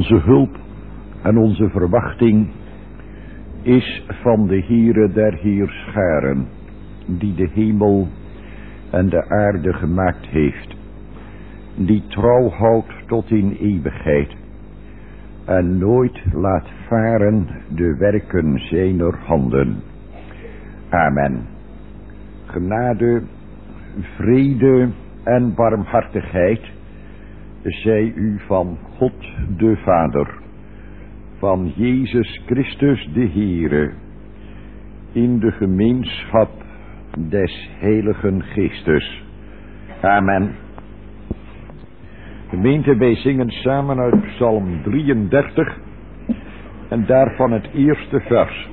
Onze hulp en onze verwachting is van de Heere der Heerscharen, die de hemel en de aarde gemaakt heeft, die trouw houdt tot in eeuwigheid en nooit laat varen de werken zijner handen. Amen. Genade, vrede en barmhartigheid zij u van God de Vader, van Jezus Christus de Heere, in de gemeenschap des Heiligen Geestes. Amen. Gemeente, wij zingen samen uit Psalm 33 en daarvan het eerste vers.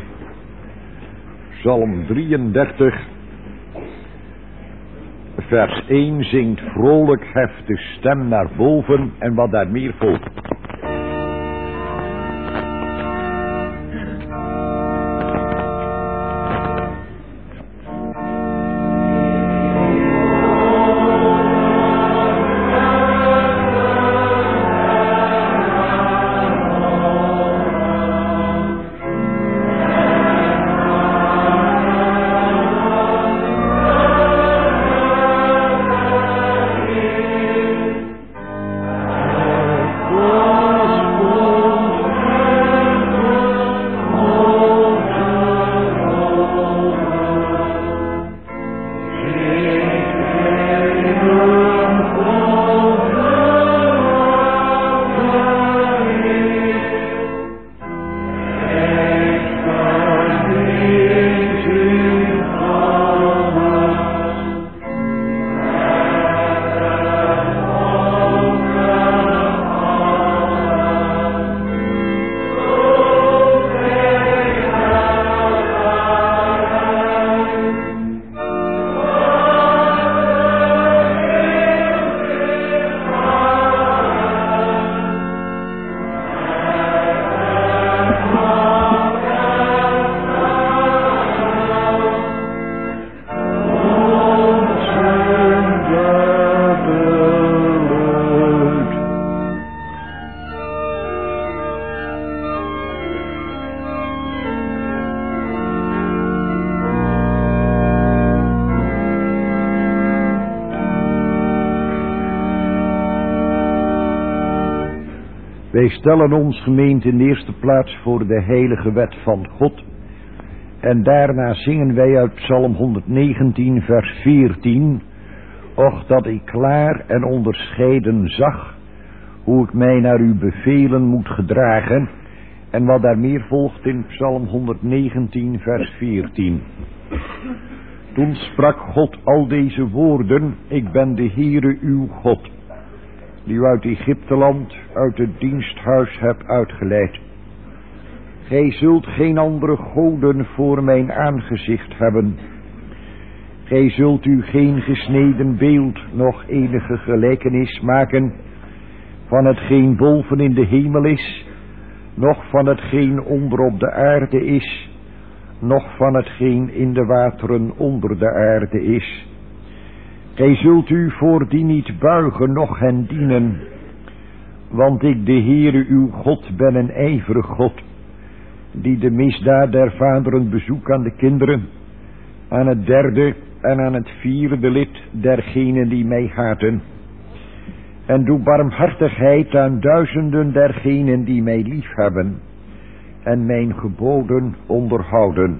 Psalm 33, vers 1 zingt vrolijk, heft de stem naar boven en wat daar meer volgt. Wij stellen ons, gemeente, in de eerste plaats voor de heilige wet van God. En daarna zingen wij uit Psalm 119 vers 14. Och, dat ik klaar en onderscheiden zag, hoe ik mij naar uw bevelen moet gedragen. En wat daar meer volgt in Psalm 119 vers 14. Toen sprak God al deze woorden, ik ben de Heere uw God, die u uit Egypteland, uit het diensthuis hebt uitgeleid. Gij zult geen andere goden voor mijn aangezicht hebben. Gij zult u geen gesneden beeld, noch enige gelijkenis maken van hetgeen boven in de hemel is, noch van hetgeen onder op de aarde is, noch van hetgeen in de wateren onder de aarde is. Gij zult u voor die niet buigen, noch hen dienen, want ik, de Heere uw God, ben een ijverig God, die de misdaad der vaderen bezoekt aan de kinderen, aan het derde en aan het vierde lid dergenen die mij haten, en doe barmhartigheid aan duizenden dergenen die mij liefhebben en mijn geboden onderhouden.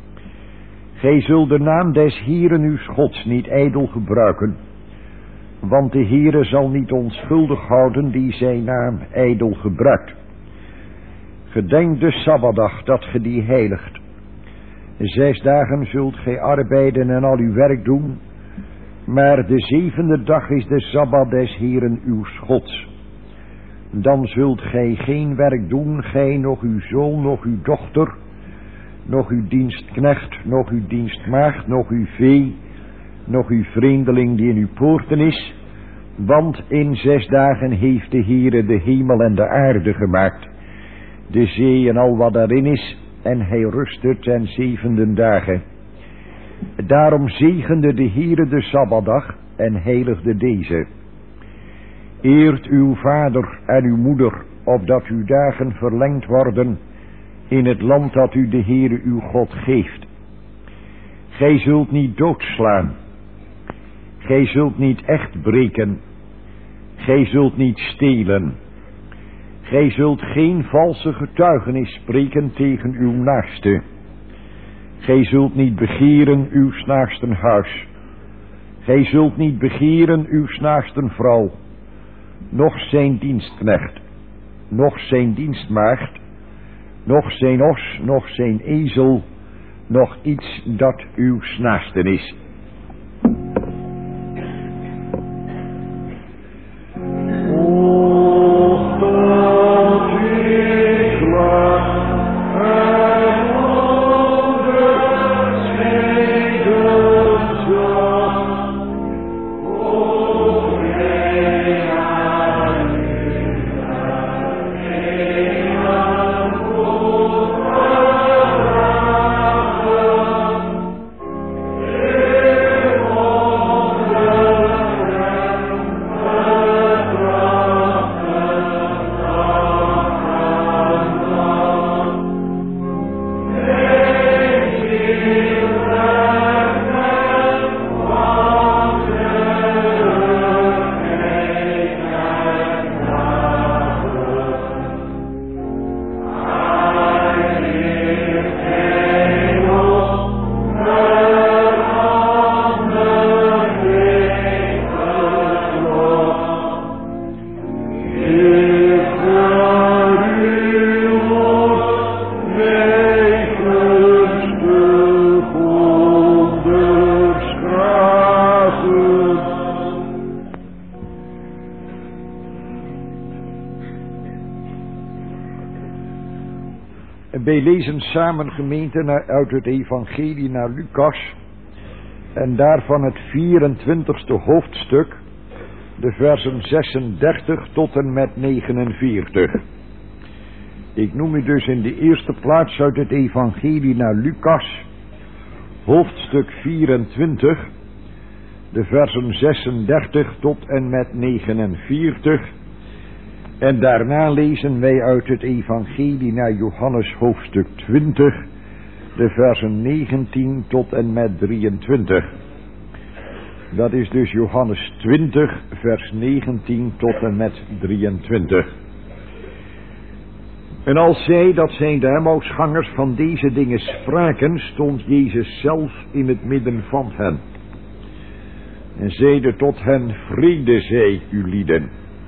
Gij zult de naam des Heeren uw Gods niet ijdel gebruiken, want de Heere zal niet onschuldig houden die zijn naam ijdel gebruikt. Gedenk de Sabbatdag dat ge die heiligt. 6 dagen zult gij arbeiden en al uw werk doen, maar de 7e dag is de Sabbat des Heeren uw Gods. Dan zult gij geen werk doen, gij, noch uw zoon, noch uw dochter, noch uw dienstknecht, noch uw dienstmaagd, noch uw vee, noch uw vreemdeling die in uw poorten is, want in 6 dagen heeft de Heere de hemel en de aarde gemaakt, de zee en al wat daarin is, en hij rustte ten 7e dagen. Daarom zegende de Heere de Sabbatdag en heiligde deze. Eert uw vader en uw moeder, opdat uw dagen verlengd worden in het land dat u de Heere uw God geeft. Gij zult niet doodslaan. Gij zult niet echt breken. Gij zult niet stelen. Gij zult geen valse getuigenis spreken tegen uw naaste. Gij zult niet begeren uw naasten huis. Gij zult niet begeren uw naasten vrouw, noch zijn dienstknecht, noch zijn dienstmaagd, noch zijn os, noch zijn ezel, noch iets dat uw naasten is. Wij lezen samen, gemeente, uit het evangelie naar Lucas en daarvan het 24e hoofdstuk, de versen 36 tot en met 49. Ik noem u dus in de eerste plaats uit het evangelie naar Lucas, hoofdstuk 24, de versen 36 tot en met 49. En daarna lezen wij uit het evangelie naar Johannes hoofdstuk 20, de versen 19 tot en met 23. Dat is dus Johannes 20, vers 19 tot en met 23. En als zij, dat zijn de Emmausgangers, van deze dingen spraken, stond Jezus zelf in het midden van hen. En zeide tot hen: vrede zij u lieden.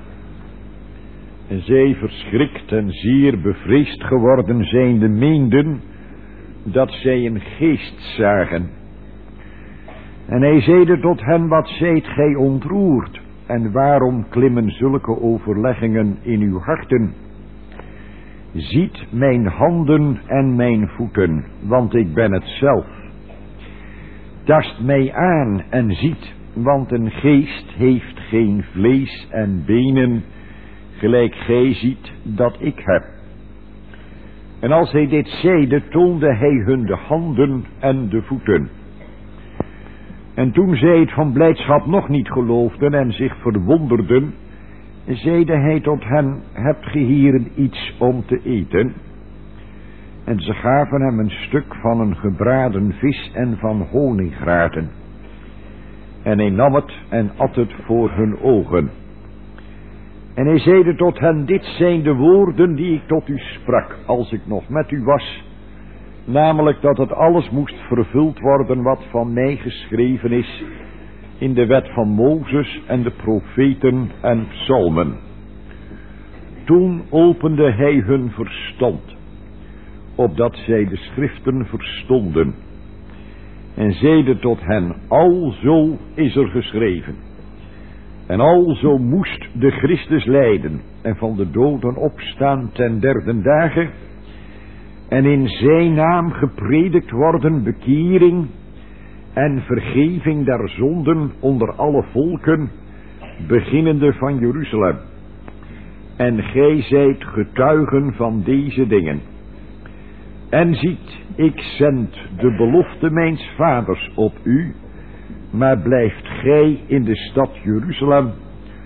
En zij, verschrikt en zeer bevreesd geworden zijnde, meenden dat zij een geest zagen. En hij zeide tot hen: wat zijt gij ontroerd, en waarom klimmen zulke overleggingen in uw harten? Ziet mijn handen en mijn voeten, want ik ben het zelf. Tast mij aan en ziet, want een geest heeft geen vlees en benen, gelijk gij ziet dat ik heb. En als hij dit zeide, toonde hij hun de handen en de voeten. En toen zij het van blijdschap nog niet geloofden en zich verwonderden, zeide hij tot hen: hebt ge hier iets om te eten? En ze gaven hem een stuk van een gebraden vis en van honingraten. En hij nam het en at het voor hun ogen. En hij zeide tot hen: dit zijn de woorden die ik tot u sprak, als ik nog met u was, namelijk dat het alles moest vervuld worden wat van mij geschreven is in de wet van Mozes en de profeten en psalmen. Toen opende hij hun verstand, opdat zij de schriften verstonden, en zeide tot hen: alzo is er geschreven, en alzo moest de Christus lijden en van de doden opstaan ten derde dagen, en in zijn naam gepredikt worden bekering en vergeving der zonden onder alle volken, beginnende van Jeruzalem. En gij zijt getuigen van deze dingen. En ziet, ik zend de belofte mijns vaders op u, maar blijft gij in de stad Jeruzalem,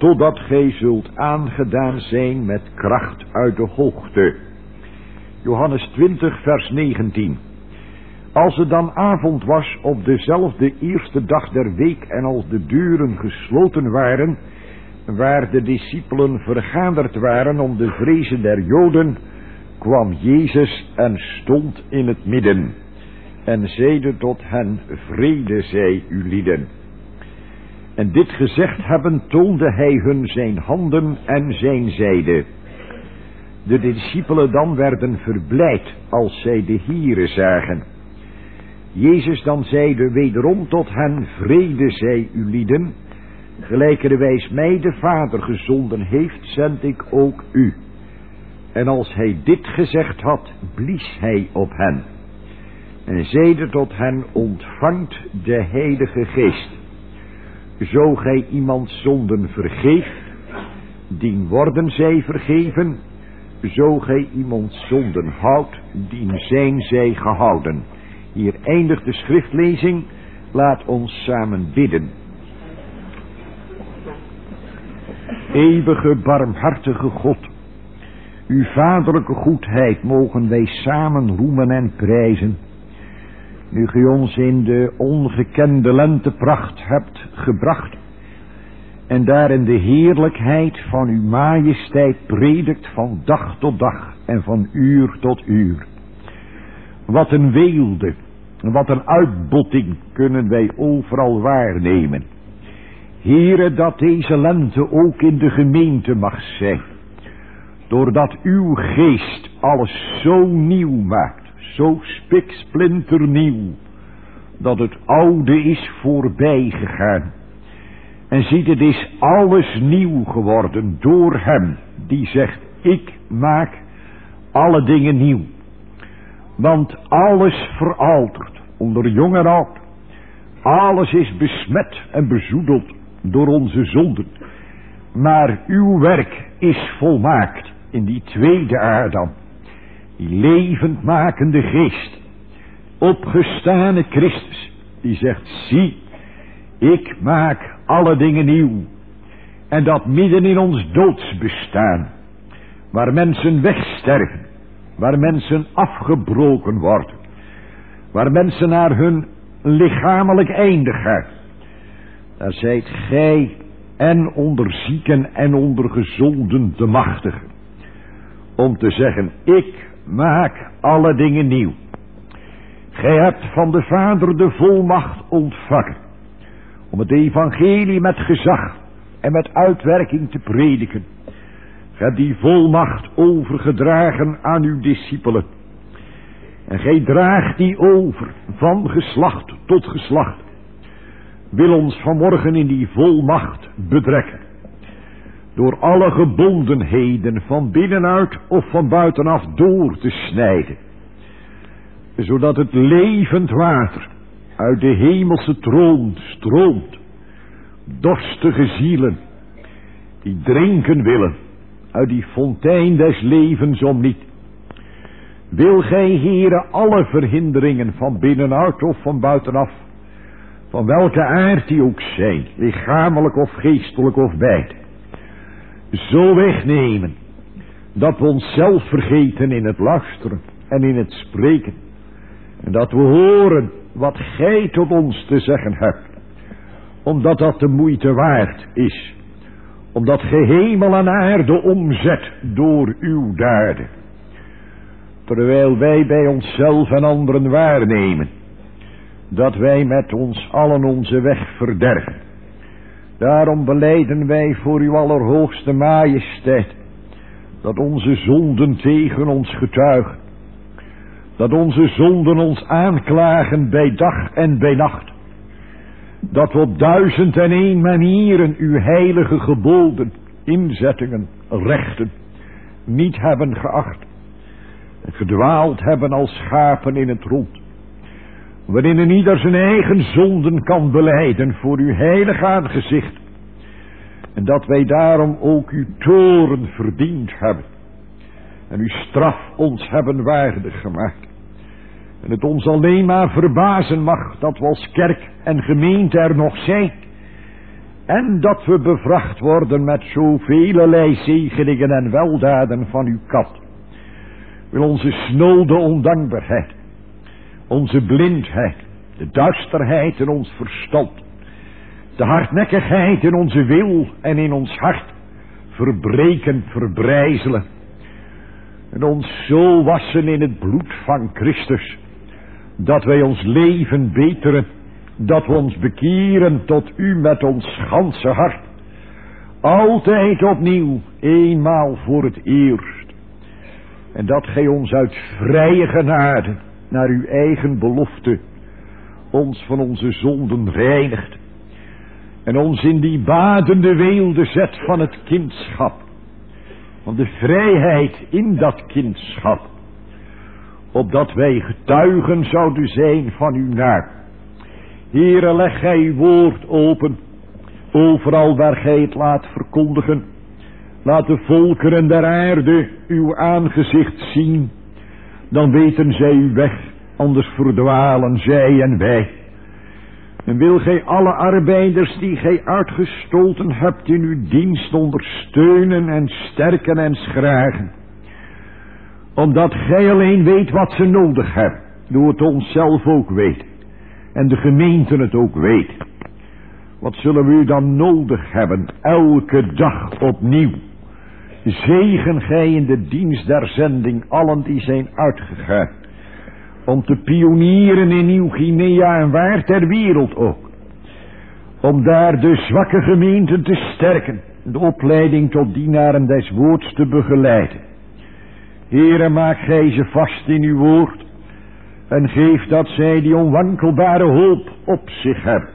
totdat gij zult aangedaan zijn met kracht uit de hoogte. Johannes 20 vers 19. Als het dan avond was op dezelfde eerste dag der week en als de deuren gesloten waren, waar de discipelen vergaderd waren om de vrezen der Joden, kwam Jezus en stond in het midden en zeide tot hen, vrede zij u lieden. En dit gezegd hebben, toonde hij hun zijn handen en zijn zijde. De discipelen dan werden verblijd als zij de Here zagen. Jezus dan zeide wederom tot hen, vrede zij u lieden, gelijkerwijs mij de Vader gezonden heeft, zend ik ook u. En als hij dit gezegd had, blies hij op hen en zeide tot hen, ontvangt de Heilige Geest. Zo gij iemand zonden vergeeft, dien worden zij vergeven. Zo gij iemand zonden houdt, dien zijn zij gehouden. Hier eindigt de schriftlezing. Laat ons samen bidden. Eeuwige, barmhartige God, uw vaderlijke goedheid mogen wij samen roemen en prijzen. Nu gij ons in de ongekende lentepracht hebt gebracht en daarin de heerlijkheid van uw majesteit predikt van dag tot dag en van uur tot uur. Wat een weelde, wat een uitbotting kunnen wij overal waarnemen. Heere, dat deze lente ook in de gemeente mag zijn, doordat uw geest alles zo nieuw maakt, zo spiksplinternieuw, dat het oude is voorbij gegaan. En ziet, het is alles nieuw geworden door hem die zegt, ik maak alle dingen nieuw. Want alles veraltert, onder jong en oud. Alles is besmet en bezoedeld door onze zonden. Maar uw werk is volmaakt in die tweede Adam. Die levendmakende geest, opgestane Christus, die zegt, zie, ik maak alle dingen nieuw. En dat midden in ons doodsbestaan, waar mensen wegsterven, waar mensen afgebroken worden, waar mensen naar hun lichamelijk einde gaan, daar zijt gij en onder zieken en onder gezonden de machtige, om te zeggen, ik maak alle dingen nieuw. Gij hebt van de Vader de volmacht ontvangen om het evangelie met gezag en met uitwerking te prediken. Gij hebt die volmacht overgedragen aan uw discipelen. En gij draagt die over van geslacht tot geslacht. Wil ons vanmorgen in die volmacht bedrekken. Door alle gebondenheden van binnenuit of van buitenaf door te snijden. Zodat het levend water uit de hemelse troon stroomt. Dorstige zielen die drinken willen uit die fontein des levens om niet. Wil gij, Heere, alle verhinderingen van binnenuit of van buitenaf, van welke aard die ook zijn, lichamelijk of geestelijk of beide, zo wegnemen, dat we onszelf vergeten in het luisteren en in het spreken, en dat we horen wat gij tot ons te zeggen hebt, omdat dat de moeite waard is, omdat gij hemel en aarde omzet door uw daden, terwijl wij bij onszelf en anderen waarnemen dat wij met ons allen onze weg verderven. Daarom belijden wij voor uw allerhoogste majesteit dat onze zonden tegen ons getuigen, dat onze zonden ons aanklagen bij dag en bij nacht, dat we op 1001 manieren uw heilige geboden, inzettingen, rechten niet hebben geacht en gedwaald hebben als schapen in het rond, waarin een ieder zijn eigen zonden kan belijden voor uw heilig aangezicht, en dat wij daarom ook uw toorn verdiend hebben en uw straf ons hebben waardig gemaakt. En het ons alleen maar verbazen mag dat we als kerk en gemeente er nog zijn En dat we bevracht worden met zoveelelei zegeningen en weldaden van uw kant. Wil onze snode ondankbaarheid, onze blindheid, de duisterheid in ons verstand, de hardnekkigheid in onze wil en in ons hart verbreken, verbrijzelen. En ons zo wassen in het bloed van Christus, dat wij ons leven beteren, dat we ons bekeren tot u met ons ganse hart. Altijd opnieuw, eenmaal voor het eerst. En dat gij ons uit vrije genade, naar uw eigen belofte, ons van onze zonden reinigt. En ons in die badende weelde zet van het kindschap. Van de vrijheid in dat kindschap. Opdat wij getuigen zouden zijn van uw naam. Heere, leg gij uw woord open. Overal waar gij het laat verkondigen. Laat de volkeren der aarde uw aangezicht zien. Dan weten zij uw weg. Anders verdwalen zij en wij. En wil gij alle arbeiders die gij uitgestoten hebt in uw dienst ondersteunen en sterken en schragen. Omdat gij alleen weet wat ze nodig hebben. Doe het onszelf ook weten. En de gemeente het ook weet. Wat zullen we u dan nodig hebben, elke dag opnieuw? Zegen gij in de dienst der zending allen die zijn uitgegaan. Om te pionieren in Nieuw-Guinea en waar ter wereld ook. Om daar de zwakke gemeenten te sterken. De opleiding tot dienaren des woords te begeleiden. Heere, maak gij ze vast in uw woord. En geef dat zij die onwankelbare hoop op zich hebben.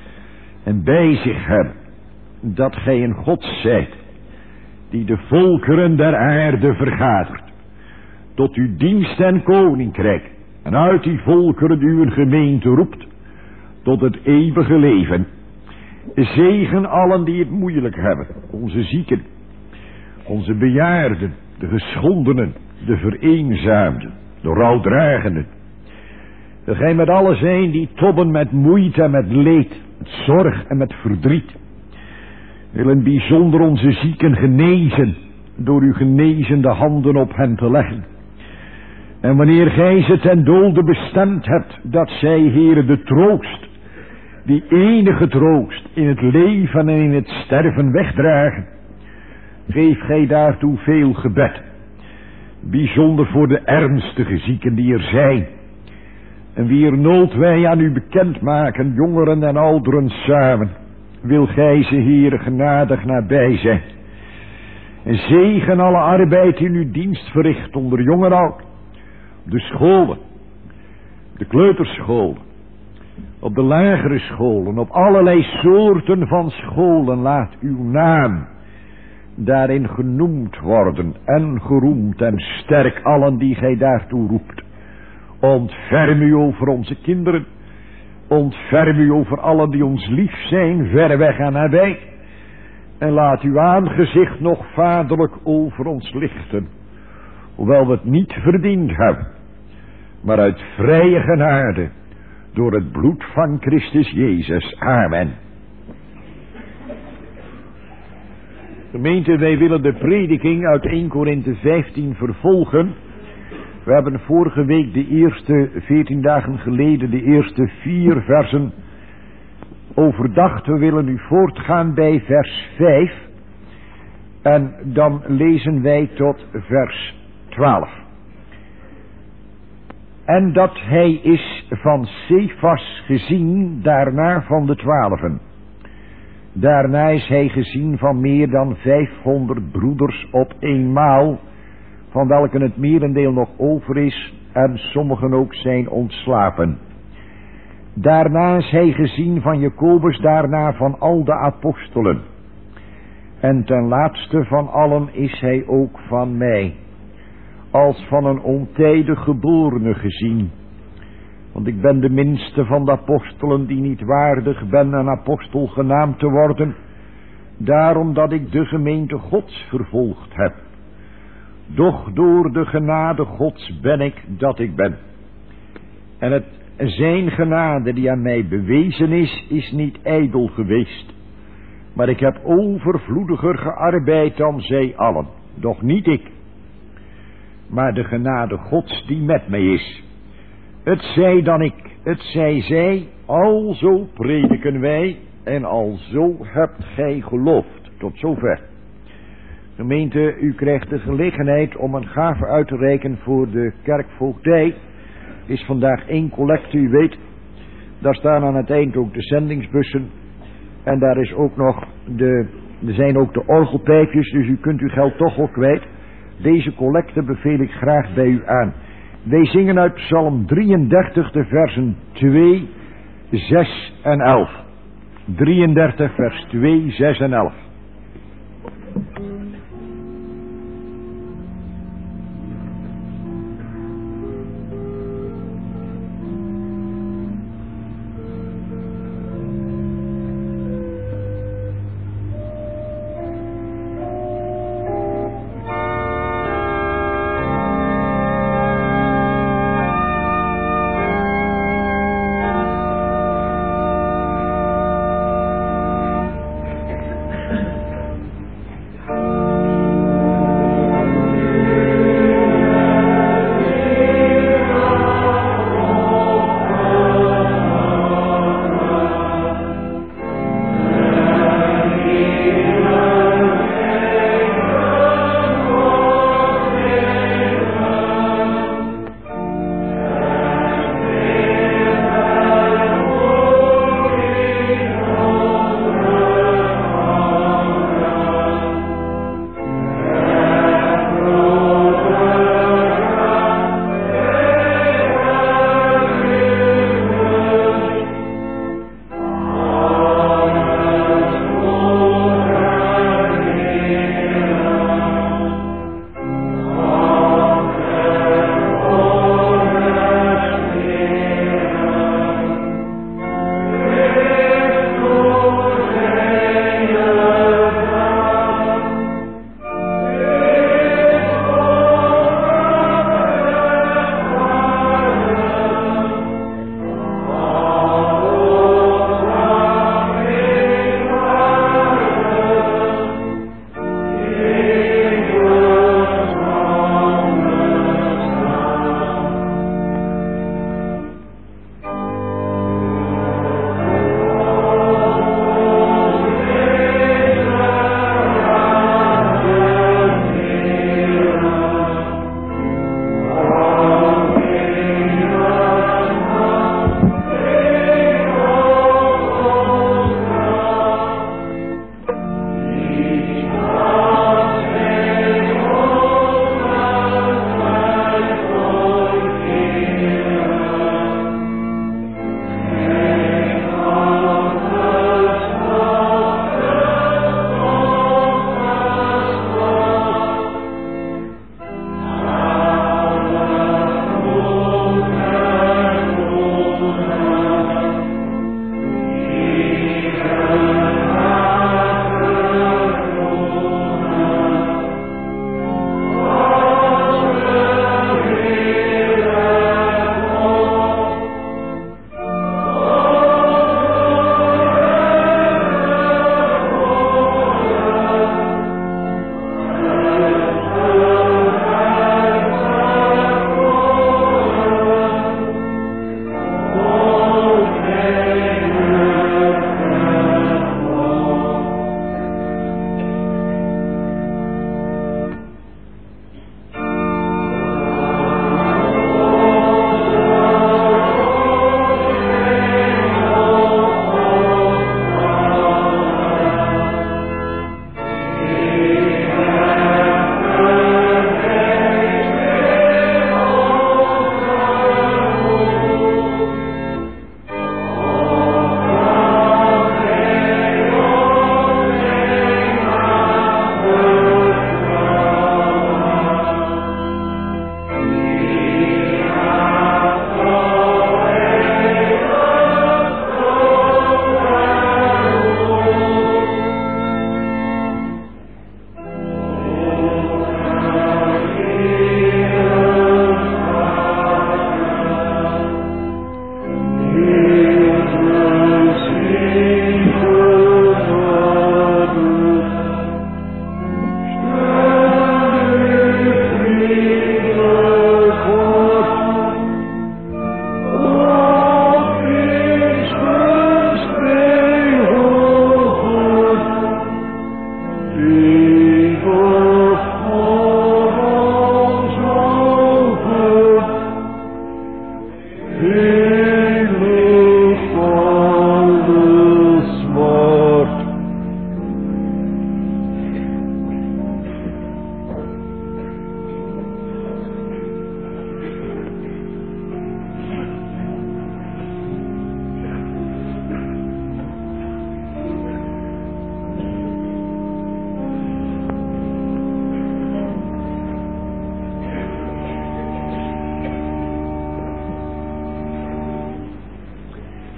En bij zich hebben. Dat gij een God zijt. Die de volkeren der aarde vergadert. Tot uw dienst en koninkrijk. En uit die volkeren uw gemeente roept. Tot het eeuwige leven. Zegen allen die het moeilijk hebben. Onze zieken. Onze bejaarden. De geschondenen. De vereenzaamden. De rouwdragenden. Dat gij met allen zijn die tobben met moeite en met leed. Met zorg en met verdriet. Wil in bijzonder onze zieken genezen. Door uw genezende handen op hen te leggen. En wanneer gij ze ten dode bestemd hebt, dat zij, Heere, de troost, die enige troost in het leven en in het sterven wegdragen, geef gij daartoe veel gebed. Bijzonder voor de ernstige zieken die er zijn. En wier nood wij aan u bekendmaken, jongeren en ouderen samen, wil gij ze, Heere, genadig nabij zijn. En zegen alle arbeid in uw dienst verricht onder jong en oud. De scholen, de kleuterscholen, op de lagere scholen, op allerlei soorten van scholen, laat uw naam daarin genoemd worden en geroemd en sterk allen die gij daartoe roept. Ontferm u over onze kinderen, ontferm u over allen die ons lief zijn, ver weg en nabij, en laat uw aangezicht nog vaderlijk over ons lichten, hoewel we het niet verdiend hebben, maar uit vrije genade, door het bloed van Christus Jezus. Amen. Gemeente, wij willen de prediking uit 1 Korinthe 15 vervolgen. We hebben vorige week de eerste 14 dagen geleden de eerste 4 versen overdacht. We willen nu voortgaan bij vers 5. En dan lezen wij tot vers 12. En dat hij is van Cephas gezien, daarna van de 12. Daarna is hij gezien van meer dan 500 broeders op eenmaal, van welken het merendeel nog over is en sommigen ook zijn ontslapen. Daarna is hij gezien van Jacobus, daarna van al de apostelen. En ten laatste van allen is hij ook van mij, als van een ontijdig geborene gezien. Want ik ben de minste van de apostelen die niet waardig ben een apostel genaamd te worden, daarom dat ik de gemeente Gods vervolgd heb. Doch door de genade Gods ben ik dat ik ben. En het zijn genade die aan mij bewezen is niet ijdel geweest. Maar ik heb overvloediger gearbeid dan zij allen. Doch niet ik, maar de genade Gods die met mij is. Het zij dan ik, het zij zij, alzo prediken wij en alzo hebt gij geloofd. Tot zover. Gemeente, u krijgt de gelegenheid om een gave uit te reiken voor de kerkvoogdij. Is vandaag 1 collecte, u weet. Daar staan aan het eind ook de zendingsbussen. En daar is ook nog er zijn ook de orgelpijpjes, dus u kunt uw geld toch wel kwijt. Deze collecte beveel ik graag bij u aan. Wij zingen uit Psalm 33 de versen 2, 6 en 11. 33 vers 2, 6 en 11.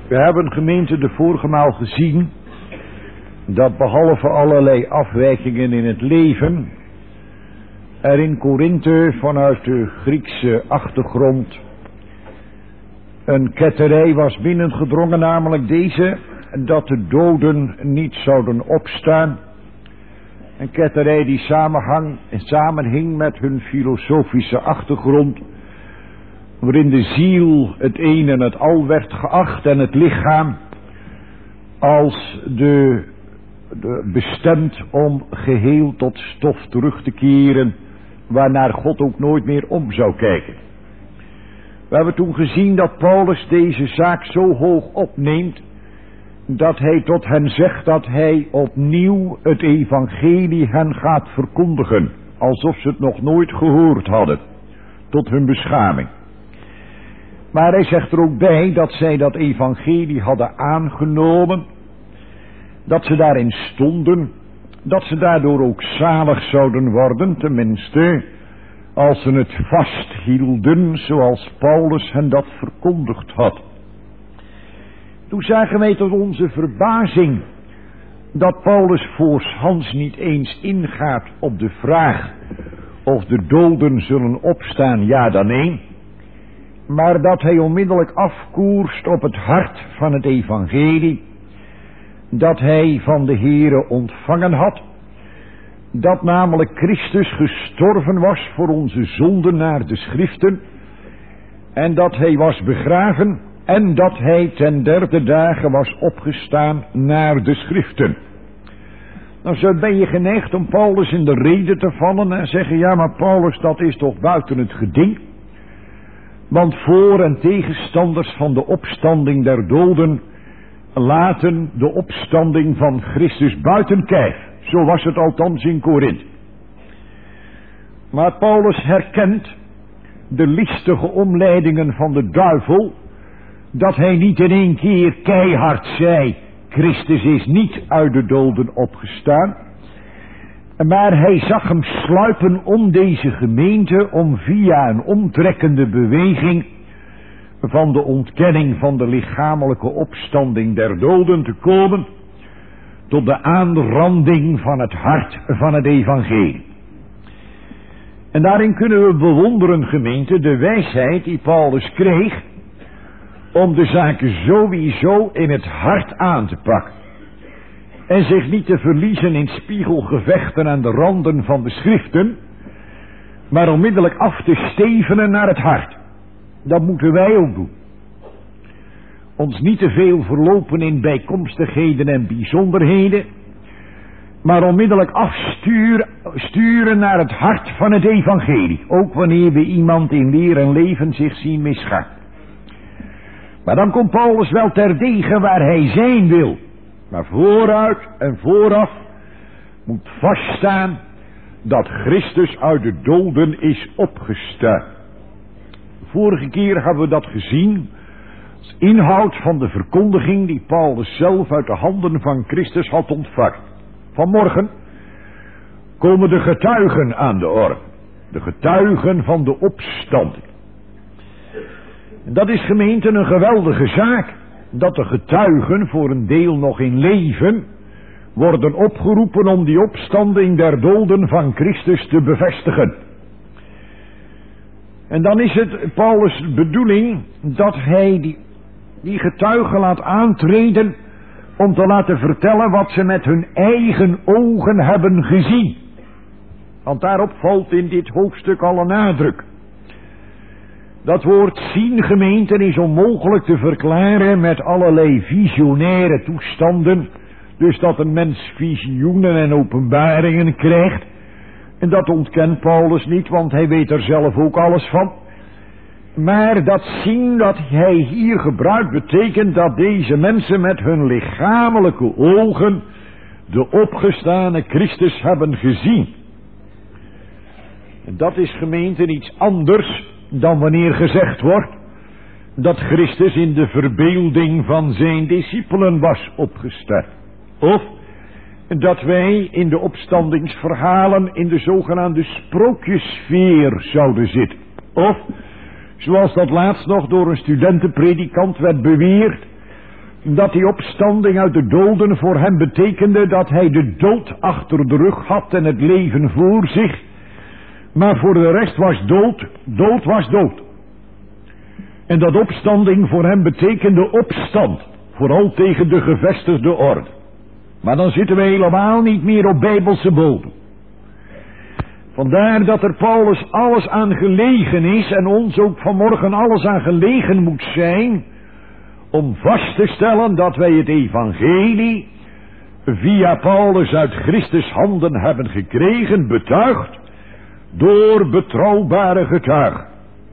We hebben gemeente de vorige maal gezien dat behalve allerlei afwijkingen in het leven er in Korinthe vanuit de Griekse achtergrond een ketterij was binnengedrongen, namelijk deze, dat de doden niet zouden opstaan. Een ketterij die samenhing met hun filosofische achtergrond, waarin de ziel het een en het al werd geacht en het lichaam als bestemd om geheel tot stof terug te keren, waarnaar God ook nooit meer om zou kijken. We hebben toen gezien dat Paulus deze zaak zo hoog opneemt, dat hij tot hen zegt dat hij opnieuw het evangelie hen gaat verkondigen, alsof ze het nog nooit gehoord hadden, tot hun beschaming. Maar hij zegt er ook bij dat zij dat evangelie hadden aangenomen, dat ze daarin stonden, dat ze daardoor ook zalig zouden worden, tenminste, als ze het vasthielden zoals Paulus hen dat verkondigd had. Toen zagen wij tot onze verbazing dat Paulus voorshands niet eens ingaat op de vraag of de doden zullen opstaan, ja dan nee, maar dat hij onmiddellijk afkoerst op het hart van het evangelie dat hij van de Heere ontvangen had, dat namelijk Christus gestorven was voor onze zonden naar de schriften, en dat hij was begraven, en dat hij ten derde dagen was opgestaan naar de schriften. Nou, zo ben je geneigd om Paulus in de rede te vallen en zeggen, ja, maar Paulus, dat is toch buiten het geding? Want voor- en tegenstanders van de opstanding der doden laten de opstanding van Christus buiten kijf. Zo was het althans in Korinthe. Maar Paulus herkent de listige omleidingen van de duivel, dat hij niet in één keer keihard zei, Christus is niet uit de doden opgestaan, maar hij zag hem sluipen om deze gemeente, om via een omtrekkende beweging van de ontkenning van de lichamelijke opstanding der doden te komen tot de aanranding van het hart van het evangelie. En daarin kunnen we bewonderen, gemeente, de wijsheid die Paulus kreeg om de zaken sowieso in het hart aan te pakken en zich niet te verliezen in spiegelgevechten aan de randen van de schriften, maar onmiddellijk af te stevenen naar het hart. Dat moeten wij ook doen. Ons niet te veel verlopen in bijkomstigheden en bijzonderheden, maar onmiddellijk afsturen naar het hart van het evangelie, ook wanneer we iemand in leer en leven zich zien misgaan. Maar dan komt Paulus wel terdege waar hij zijn wil, maar vooruit en vooraf moet vaststaan dat Christus uit de doden is opgestaan. Vorige keer hebben we dat gezien als inhoud van de verkondiging die Paulus zelf uit de handen van Christus had ontvangen. Vanmorgen komen de getuigen aan de orde. De getuigen van de opstanding. En dat is, gemeente, een geweldige zaak. Dat de getuigen, voor een deel nog in leven, worden opgeroepen om die opstanding der doden van Christus te bevestigen. En dan is het Paulus' bedoeling dat hij die getuigen laat aantreden om te laten vertellen wat ze met hun eigen ogen hebben gezien. Want daarop valt in dit hoofdstuk al een nadruk. Dat woord zien, gemeente, is onmogelijk te verklaren met allerlei visionaire toestanden. Dus dat een mens visioenen en openbaringen krijgt. En dat ontkent Paulus niet, want hij weet er zelf ook alles van. Maar dat zien dat hij hier gebruikt betekent dat deze mensen met hun lichamelijke ogen de opgestane Christus hebben gezien. En dat is, gemeente, iets anders dan wanneer gezegd wordt dat Christus in de verbeelding van zijn discipelen was opgestaan. Of dat wij in de opstandingsverhalen in de zogenaamde sprookjessfeer zouden zitten. Of, zoals dat laatst nog door een studentenpredikant werd beweerd, dat die opstanding uit de doden voor hem betekende dat hij de dood achter de rug had en het leven voor zich. Maar voor de rest was dood was dood. En dat opstanding voor hem betekende opstand, vooral tegen de gevestigde orde. Maar dan zitten we helemaal niet meer op bijbelse bodem. Vandaar dat er Paulus alles aan gelegen is en ons ook vanmorgen alles aan gelegen moet zijn om vast te stellen dat wij het evangelie via Paulus uit Christus handen hebben gekregen, betuigd door betrouwbare getuigen.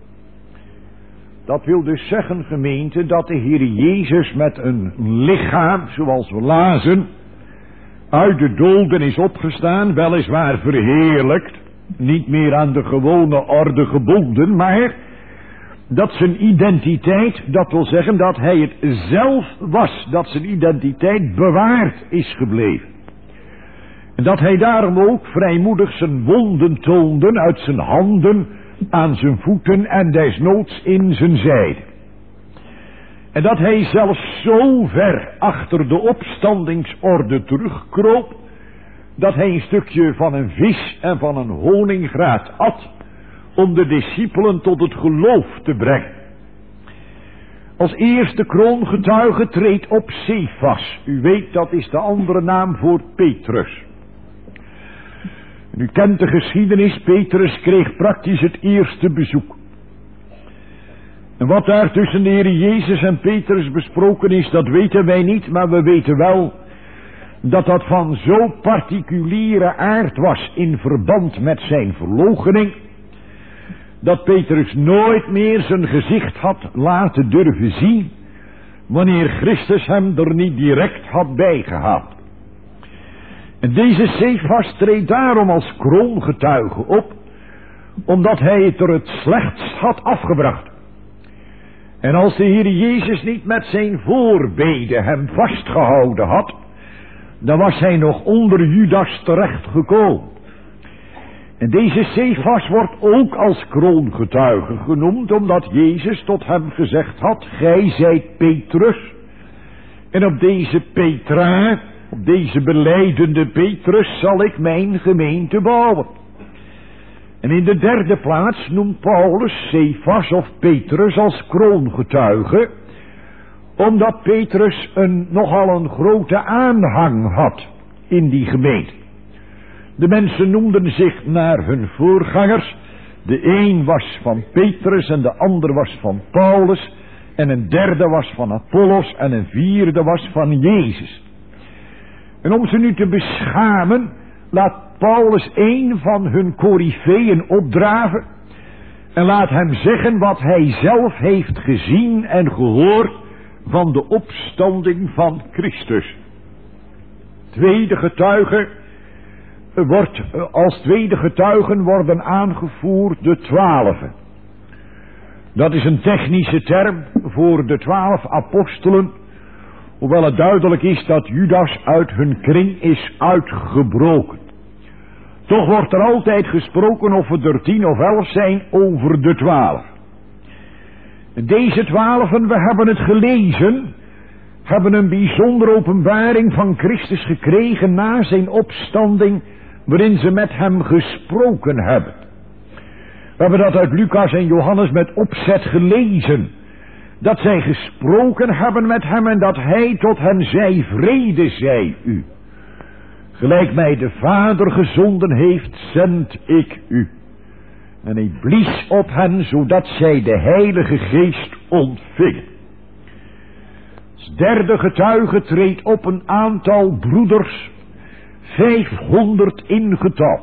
Dat wil dus zeggen, gemeente, dat de Heer Jezus met een lichaam, zoals we lazen, uit de doden is opgestaan, weliswaar verheerlijkt, niet meer aan de gewone orde gebonden, maar dat zijn identiteit, dat wil zeggen dat hij het zelf was, dat zijn identiteit bewaard is gebleven. En dat hij daarom ook vrijmoedig zijn wonden toonde uit zijn handen, aan zijn voeten en desnoods in zijn zijde. En dat hij zelfs zo ver achter de opstandingsorde terugkroop, dat hij een stukje van een vis en van een honingraat at, om de discipelen tot het geloof te brengen. Als eerste kroongetuige treedt op Cephas. U weet, dat is de andere naam voor Petrus. U kent de geschiedenis, Petrus kreeg praktisch het eerste bezoek. En wat daar tussen de Heer Jezus en Petrus besproken is, dat weten wij niet, maar we weten wel dat dat van zo particuliere aard was in verband met zijn verloochening, dat Petrus nooit meer zijn gezicht had laten durven zien, wanneer Christus hem er niet direct had bijgehaald. En deze Cephas treedt daarom als kroongetuige op, omdat hij het er het slechtst had afgebracht. En als de Heer Jezus niet met zijn voorbeden hem vastgehouden had, dan was hij nog onder Judas terechtgekomen. En deze Cephas wordt ook als kroongetuige genoemd, omdat Jezus tot hem gezegd had: gij zijt Petrus. En op deze Petra, op deze belijdende Petrus, zal ik mijn gemeente bouwen. En in de derde plaats noemt Paulus Cephas of Petrus als kroongetuige, omdat Petrus nogal een grote aanhang had in die gemeente. De mensen noemden zich naar hun voorgangers. De een was van Petrus en de ander was van Paulus. En een derde was van Apollos en een vierde was van Jezus. En om ze nu te beschamen, laat Paulus een van hun coryfeeën opdraven en laat hem zeggen wat hij zelf heeft gezien en gehoord van de opstanding van Christus. Als tweede getuigen worden aangevoerd de 12. Dat is een technische term voor de 12 apostelen, hoewel het duidelijk is dat Judas uit hun kring is uitgebroken. Toch wordt er altijd gesproken, of het er 10 of 11 zijn, over de 12. Deze 12, we hebben het gelezen, hebben een bijzondere openbaring van Christus gekregen na zijn opstanding, waarin ze met hem gesproken hebben. We hebben dat uit Lucas en Johannes met opzet gelezen, dat zij gesproken hebben met hem en dat hij tot hen zei: vrede zij u. Gelijk mij de Vader gezonden heeft, zend ik u. En hij blies op hen, zodat zij de Heilige Geest ontvingen. Als derde getuige treedt op een aantal broeders, 500 in getal.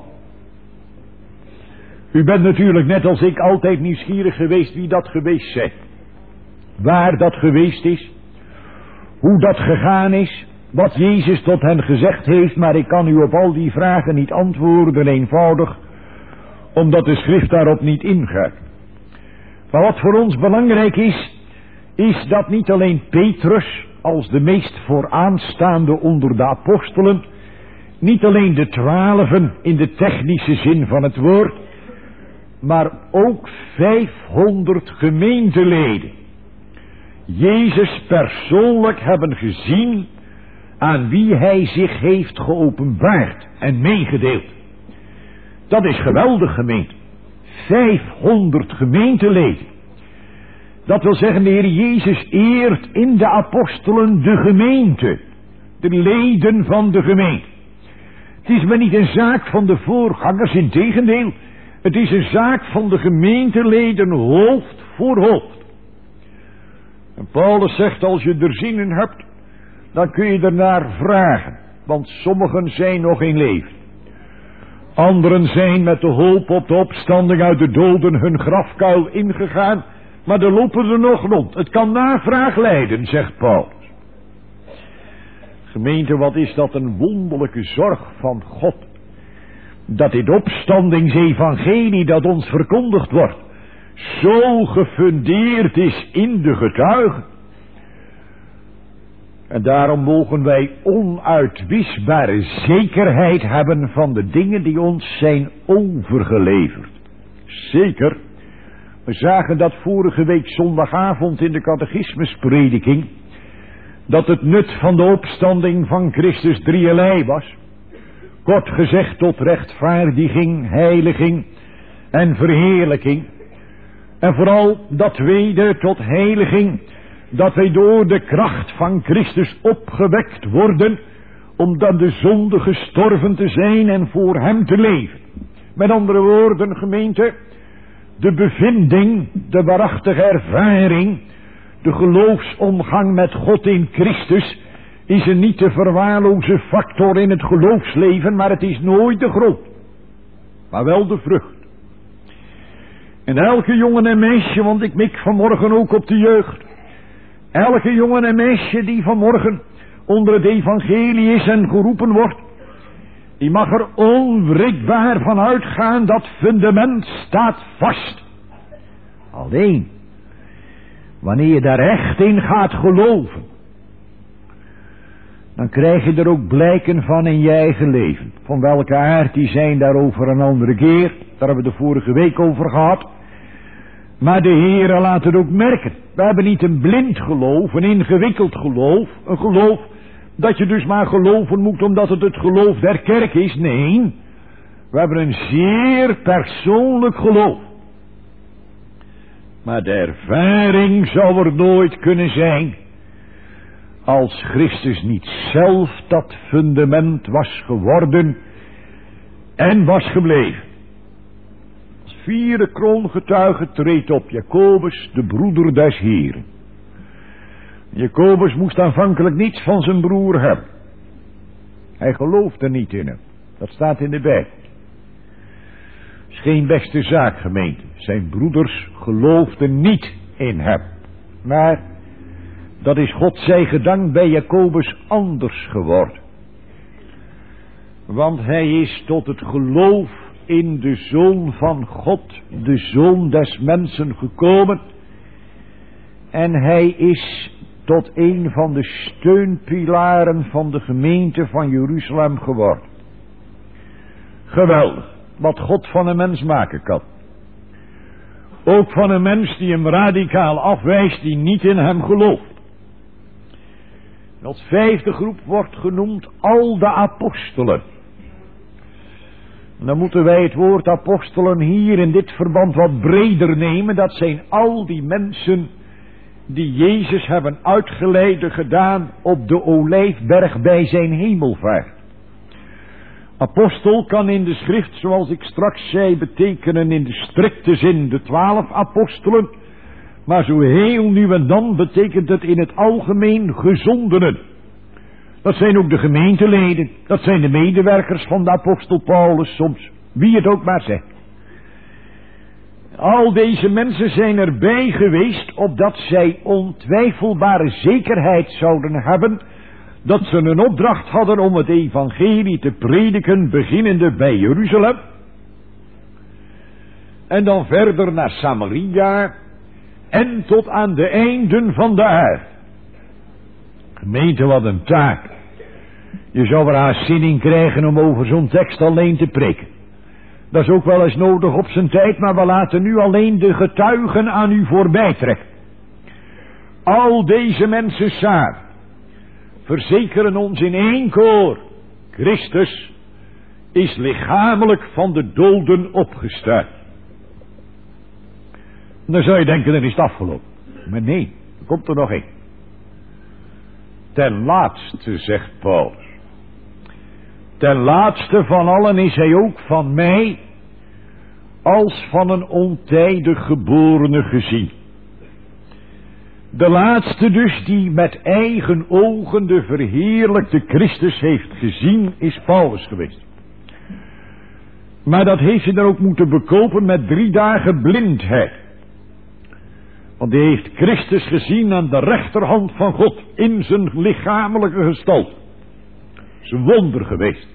U bent natuurlijk net als ik altijd nieuwsgierig geweest wie dat geweest zijn. Waar dat geweest is. Hoe dat gegaan is. Wat Jezus tot hen gezegd heeft. Maar ik kan u op al die vragen niet antwoorden eenvoudig, omdat de schrift daarop niet ingaat. Maar wat voor ons belangrijk is dat niet alleen Petrus als de meest vooraanstaande onder de apostelen, niet alleen de 12 in de technische zin van het woord, maar ook 500 gemeenteleden Jezus persoonlijk hebben gezien aan wie hij zich heeft geopenbaard en meegedeeld. Dat is geweldig, gemeente. 500 gemeenteleden. Dat wil zeggen, de Heer Jezus eert in de apostelen de gemeente. De leden van de gemeente. Het is maar niet een zaak van de voorgangers, integendeel. Het is een zaak van de gemeenteleden hoofd voor hoofd. En Paulus zegt, als je er zin in hebt, dan kun je ernaar vragen. Want sommigen zijn nog in leven. Anderen zijn met de hoop op de opstanding uit de doden hun grafkuil ingegaan. Maar er lopen er nog rond. Het kan navraag leiden, zegt Paulus. Gemeente, wat is dat een wonderlijke zorg van God. Dat dit opstandingsevangelie dat ons verkondigd wordt, zo gefundeerd is in de getuigen. En daarom mogen wij onuitwisbare zekerheid hebben van de dingen die ons zijn overgeleverd. Zeker, we zagen dat vorige week zondagavond in de catechismusprediking, dat het nut van de opstanding van Christus drieërlei was. Kort gezegd tot rechtvaardiging, heiliging en verheerlijking. En vooral dat tweede tot heiliging, dat wij door de kracht van Christus opgewekt worden, om dan de zonde gestorven te zijn en voor hem te leven. Met andere woorden, gemeente, de bevinding, de waarachtige ervaring, de geloofsomgang met God in Christus is een niet te verwaarlozen factor in het geloofsleven, maar het is nooit de grond, maar wel de vrucht. En elke jongen en meisje, want ik mik vanmorgen ook op de jeugd, elke jongen en meisje die vanmorgen onder het evangelie is en geroepen wordt, die mag er onwrikbaar van uitgaan, dat fundament staat vast. Alleen, wanneer je daar echt in gaat geloven, dan krijg je er ook blijken van in je eigen leven. Van welke aard, die zijn daarover een andere keer. Daar hebben we de vorige week over gehad. Maar de Heere laat het ook merken. We hebben niet een blind geloof, een ingewikkeld geloof. Een geloof dat je dus maar geloven moet omdat het het geloof der kerk is. Nee, we hebben een zeer persoonlijk geloof. Maar de ervaring zou er nooit kunnen zijn als Christus niet zelf dat fundament was geworden en was gebleven. Als vierde kroongetuige treedt op Jacobus, de broeder des Heeren. Jacobus moest aanvankelijk niets van zijn broer hebben. Hij geloofde niet in hem. Dat staat in de Bijbel. Is geen beste zaak, gemeente. Zijn broeders geloofden niet in hem. Maar dat is God zij gedankt bij Jacobus anders geworden. Want hij is tot het geloof in de Zoon van God, de Zoon des mensen gekomen. En hij is tot een van de steunpilaren van de gemeente van Jeruzalem geworden. Geweldig, wat God van een mens maken kan. Ook van een mens die hem radicaal afwijst, die niet in hem gelooft. En als vijfde groep wordt genoemd al de apostelen. En dan moeten wij het woord apostelen hier in dit verband wat breder nemen. Dat zijn al die mensen die Jezus hebben uitgeleide gedaan op de Olijfberg bij zijn hemelvaart. Apostel kan in de schrift, zoals ik straks zei, betekenen in de strikte zin de 12 apostelen. Maar zo heel nu en dan betekent het in het algemeen gezondenen. Dat zijn ook de gemeenteleden. Dat zijn de medewerkers van de apostel Paulus soms. Wie het ook maar zegt. Al deze mensen zijn erbij geweest opdat zij ontwijfelbare zekerheid zouden hebben dat ze een opdracht hadden om het evangelie te prediken, beginnende bij Jeruzalem. En dan verder naar Samaria en tot aan de einden van de aarde. Gemeente, wat een taak. Je zou er haast zin in krijgen om over zo'n tekst alleen te preken. Dat is ook wel eens nodig op zijn tijd, maar we laten nu alleen de getuigen aan u voorbij trekken. Al deze mensen samen verzekeren ons in één koor: Christus is lichamelijk van de doden opgestaan. Dan zou je denken, dan is het afgelopen. Maar nee, er komt er nog één. Ten laatste, zegt Paulus. Ten laatste van allen is hij ook van mij als van een ontijdig geborene gezien. De laatste dus die met eigen ogen de verheerlijkte Christus heeft gezien, is Paulus geweest. Maar dat heeft hij dan ook moeten bekopen met 3 dagen blindheid. Want hij heeft Christus gezien aan de rechterhand van God in zijn lichamelijke gestalte. Dat is een wonder geweest.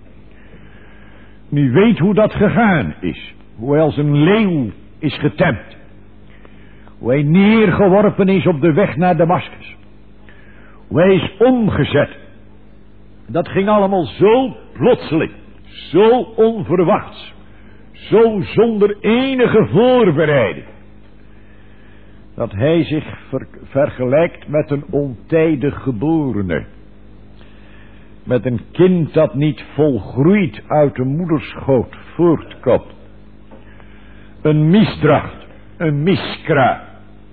Nu weet hoe dat gegaan is. Hoe hij als een leeuw is getemd. Hoe hij neergeworpen is op de weg naar Damaskus. Hoe hij is omgezet. Dat ging allemaal zo plotseling. Zo onverwachts. Zo zonder enige voorbereiding. Dat hij zich vergelijkt met een ontijdig geborene. Met een kind dat niet volgroeid uit de moederschoot voortkomt. Een misdracht, een miskra.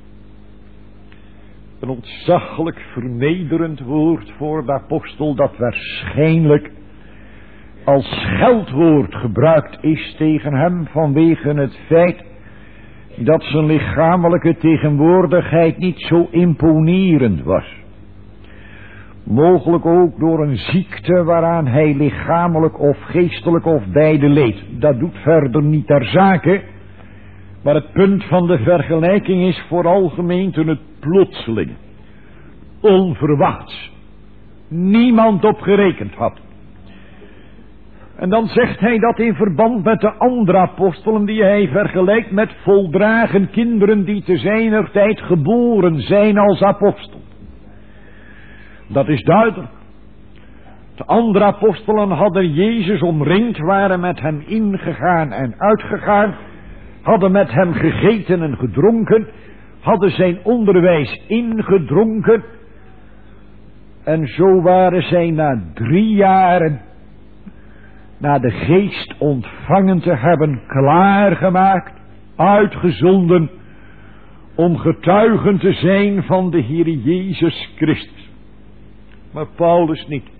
Een ontzaglijk vernederend woord voor de apostel dat waarschijnlijk als scheldwoord gebruikt is tegen hem vanwege het feit dat zijn lichamelijke tegenwoordigheid niet zo imponerend was. Mogelijk ook door een ziekte waaraan hij lichamelijk of geestelijk of beide leed. Dat doet verder niet ter zake. Maar het punt van de vergelijking is vooral gemeente het plotseling. Onverwachts. Niemand op gerekend had. En dan zegt hij dat in verband met de andere apostelen die hij vergelijkt met voldragen kinderen die te zijner tijd geboren zijn als apostel. Dat is duidelijk. De andere apostelen hadden Jezus omringd, waren met hem ingegaan en uitgegaan, hadden met hem gegeten en gedronken, hadden zijn onderwijs ingedronken. En zo waren zij na 3 jaren, na de geest ontvangen te hebben, klaargemaakt, uitgezonden, om getuigen te zijn van de Heer Jezus Christus. Maar Paulus niet.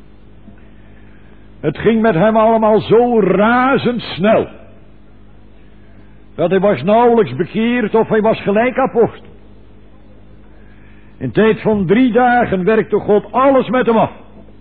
Het ging met hem allemaal zo razendsnel, dat hij was nauwelijks bekeerd of hij was gelijk apostel. In tijd van 3 dagen werkte God alles met hem af.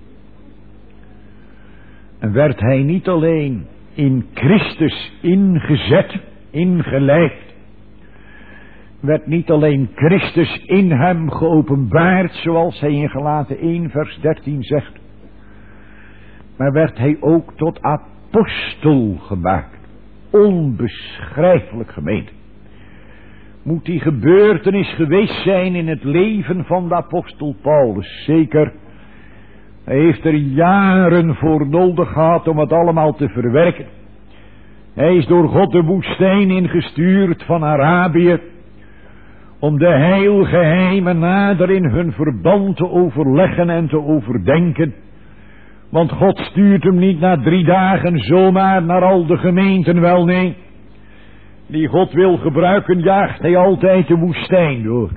En werd hij niet alleen in Christus ingezet, ingelijfd. Werd niet alleen Christus in hem geopenbaard, zoals hij in Galaten 1 vers 13 zegt. Maar werd hij ook tot apostel gemaakt. Onbeschrijfelijk gemeente. Moet die gebeurtenis geweest zijn in het leven van de apostel Paulus? Zeker. Hij heeft er jaren voor nodig gehad om het allemaal te verwerken. Hij is door God de woestijn ingestuurd van Arabië, om de heilgeheimen nader in hun verband te overleggen en te overdenken. Want God stuurt hem niet na 3 dagen zomaar naar al de gemeenten, wel nee. Die God wil gebruiken, jaagt hij altijd de woestijn door.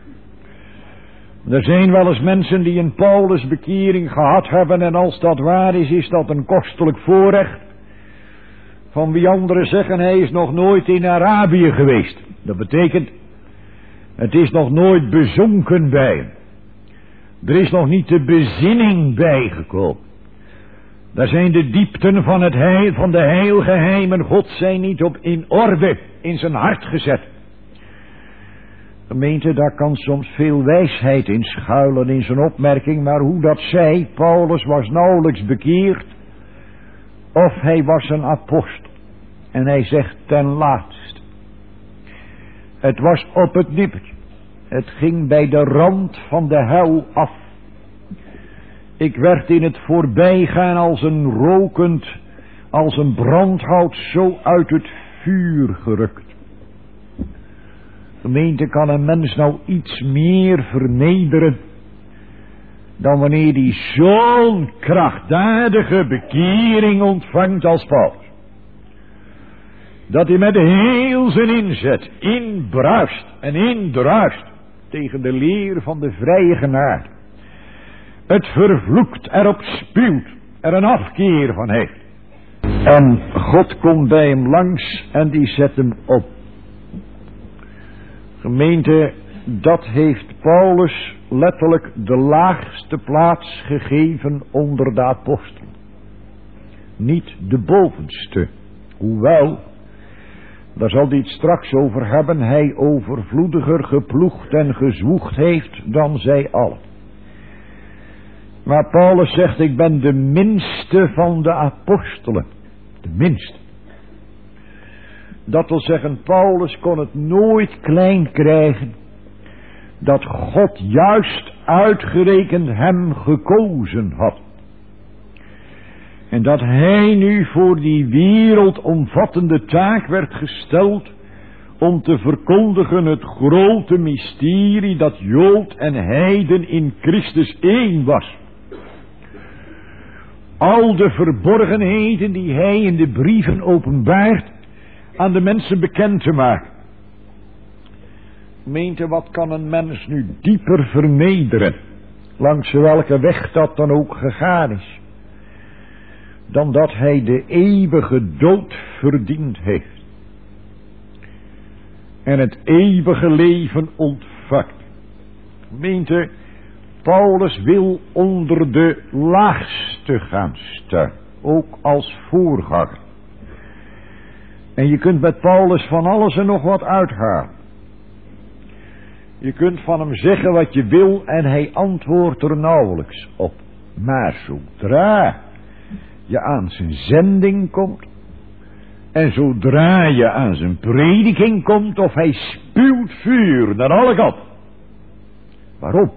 Er zijn wel eens mensen die een Paulus bekering gehad hebben, en als dat waar is, is dat een kostelijk voorrecht. Van wie anderen zeggen, hij is nog nooit in Arabië geweest. Dat betekent, het is nog nooit bezonken bij hem. Er is nog niet de bezinning bijgekomen. Daar zijn de diepten van het heil, van de heilgeheimen God zijn niet op in orde in zijn hart gezet. Gemeente, daar kan soms veel wijsheid in schuilen in zijn opmerking, maar hoe dat zij, Paulus was nauwelijks bekeerd, of hij was een apostel. En hij zegt ten laatste. Het was op het nippertje. Het ging bij de rand van de hel af. Ik werd in het voorbijgaan als een rokend, als een brandhout zo uit het vuur gerukt. Gemeente, kan een mens nou iets meer vernederen dan wanneer hij zo'n krachtdadige bekering ontvangt als Paulus? Dat hij met heel zijn inzet inbruist en indruist tegen de leer van de vrije genade. Het vervloekt, erop spuwt, er een afkeer van heeft. En God komt bij hem langs en die zet hem op. Gemeente, dat heeft Paulus letterlijk de laagste plaats gegeven onder de apostelen. Niet de bovenste. Hoewel, daar zal hij het straks over hebben, hij overvloediger geploegd en gezwoegd heeft dan zij allen. Maar Paulus zegt, ik ben de minste van de apostelen. De minste. Dat wil zeggen, Paulus kon het nooit klein krijgen dat God juist uitgerekend hem gekozen had. En dat hij nu voor die wereldomvattende taak werd gesteld om te verkondigen het grote mysterie dat Jood en heiden in Christus één was. Al de verborgenheden die hij in de brieven openbaart aan de mensen bekend te maken. Gemeente, wat kan een mens nu dieper vernederen, langs welke weg dat dan ook gegaan is, dan dat hij de eeuwige dood verdiend heeft en het eeuwige leven ontvangt. Gemeente, Paulus wil onder de laagste gaan staan, ook als voorganger. En je kunt met Paulus van alles en nog wat uithalen. Je kunt van hem zeggen wat je wil en hij antwoordt er nauwelijks op. Maar zodra je aan zijn zending komt en zodra je aan zijn prediking komt, of hij spuwt vuur naar alle kanten. Waarom?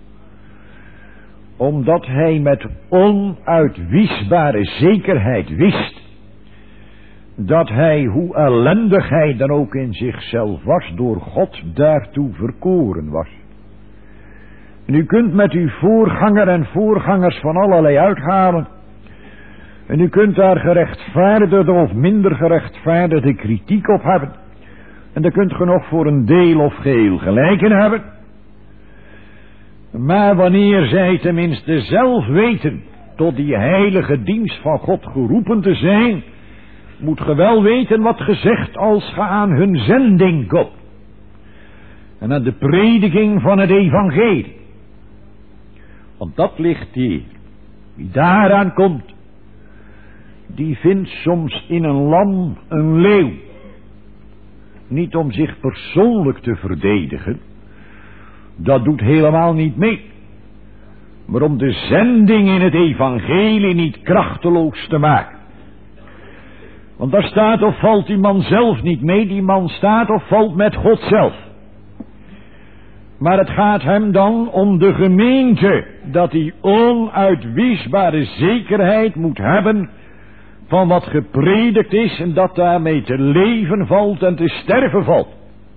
Omdat hij met onuitwisbare zekerheid wist dat hij, hoe ellendig hij dan ook in zichzelf was, door God daartoe verkoren was. En u kunt met uw voorganger en voorgangers van allerlei uithalen. En u kunt daar gerechtvaardigde of minder gerechtvaardigde kritiek op hebben. En daar kunt ge nog voor een deel of geheel gelijk in hebben. Maar wanneer zij tenminste zelf weten tot die heilige dienst van God geroepen te zijn, moet ge wel weten wat gezegd als ge aan hun zending komt. En aan de prediking van het evangelie. Want dat ligt hier. Wie daaraan komt, die vindt soms in een lam een leeuw. Niet om zich persoonlijk te verdedigen. Dat doet helemaal niet mee. Maar om de zending in het evangelie niet krachteloos te maken. Want daar staat of valt die man zelf niet mee. Die man staat of valt met God zelf. Maar het gaat hem dan om de gemeente. Dat die onuitwisbare zekerheid moet hebben van wat gepredikt is. En dat daarmee te leven valt en te sterven valt.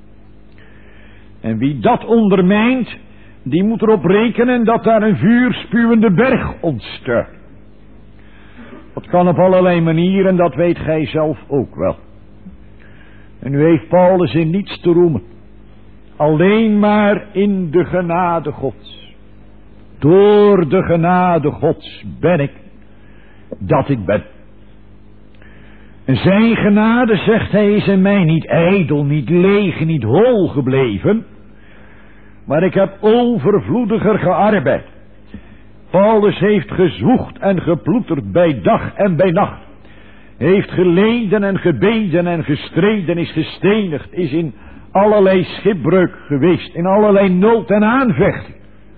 En wie dat ondermijnt, die moet erop rekenen dat daar een vuurspuwende berg ontstaat. Dat kan op allerlei manieren, dat weet gij zelf ook wel. En nu heeft Paulus in niets te roemen. Alleen maar in de genade Gods. Door de genade Gods ben ik dat ik ben. En zijn genade, zegt hij, is in mij niet ijdel, niet leeg, niet hol gebleven. Maar ik heb overvloediger gearbeid. Paulus heeft gezwoegd en geploeterd bij dag en bij nacht. Heeft geleden en gebeden en gestreden, is gestenigd, is in allerlei schipbreuk geweest, in allerlei nood en aanvechting.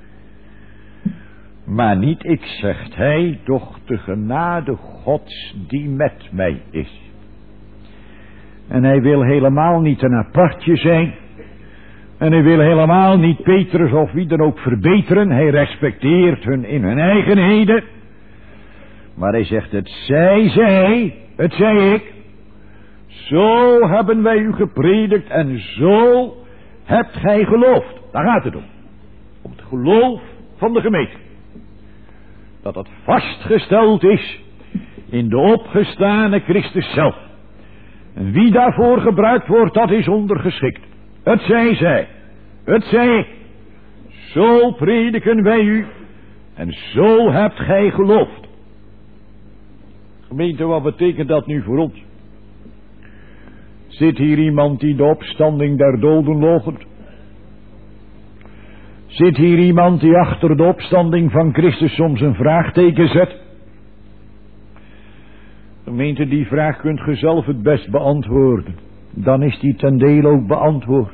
Maar niet ik, zegt hij, doch de genade Gods die met mij is. En hij wil helemaal niet een apartje zijn. En hij wil helemaal niet Petrus of wie dan ook verbeteren. Hij respecteert hun in hun eigenheden. Maar hij zegt, het zij zij, het zij ik. Zo hebben wij u gepredikt en zo hebt gij geloofd? Daar gaat het om. Om het geloof van de gemeente. Dat het vastgesteld is in de opgestane Christus zelf. En wie daarvoor gebruikt wordt, dat is ondergeschikt. Het zij zij. Het zij ik. Zo prediken wij u. En zo hebt gij geloofd. Gemeente, wat betekent dat nu voor ons? Zit hier iemand die de opstanding der doden loochent? Zit hier iemand die achter de opstanding van Christus soms een vraagteken zet? Gemeente, die vraag kunt ge zelf het best beantwoorden. Dan is die ten dele ook beantwoord.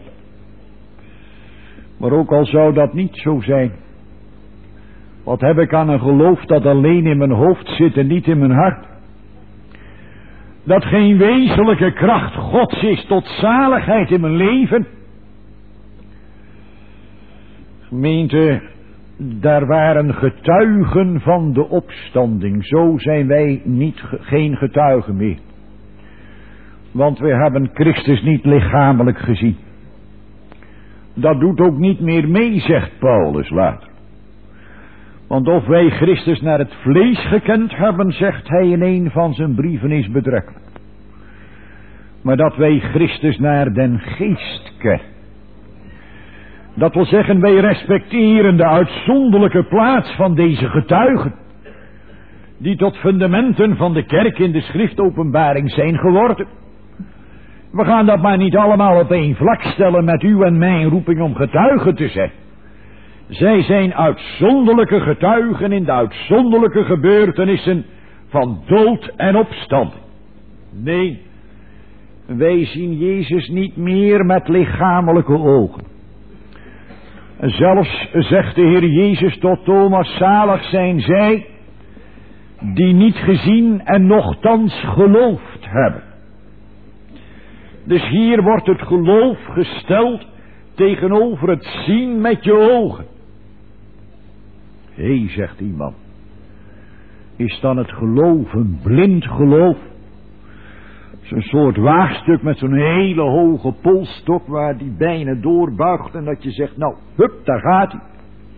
Maar ook al zou dat niet zo zijn. Wat heb ik aan een geloof dat alleen in mijn hoofd zit en niet in mijn hart? Dat geen wezenlijke kracht Gods is tot zaligheid in mijn leven. Gemeente, daar waren getuigen van de opstanding. Zo zijn wij geen getuigen meer. Want we hebben Christus niet lichamelijk gezien. Dat doet ook niet meer mee, zegt Paulus later. Want of wij Christus naar het vlees gekend hebben, zegt hij in een van zijn brieven, is betrekkelijk. Maar dat wij Christus naar den geest kennen. Dat wil zeggen, wij respecteren de uitzonderlijke plaats van deze getuigen. Die tot fundamenten van de kerk in de schriftopenbaring zijn geworden. We gaan dat maar niet allemaal op één vlak stellen met u en mijn roeping om getuigen te zijn. Zij zijn uitzonderlijke getuigen in de uitzonderlijke gebeurtenissen van dood en opstanding. Nee, wij zien Jezus niet meer met lichamelijke ogen. Zelfs zegt de Heer Jezus tot Thomas, zalig zijn zij die niet gezien en nochtans geloofd hebben. Dus hier wordt het geloof gesteld tegenover het zien met je ogen. Hé, zegt iemand, is dan het geloof een blind geloof? Zo'n soort waagstuk met zo'n hele hoge polstok waar die bijna doorbuigt en dat je zegt, nou, hup, daar gaat hij.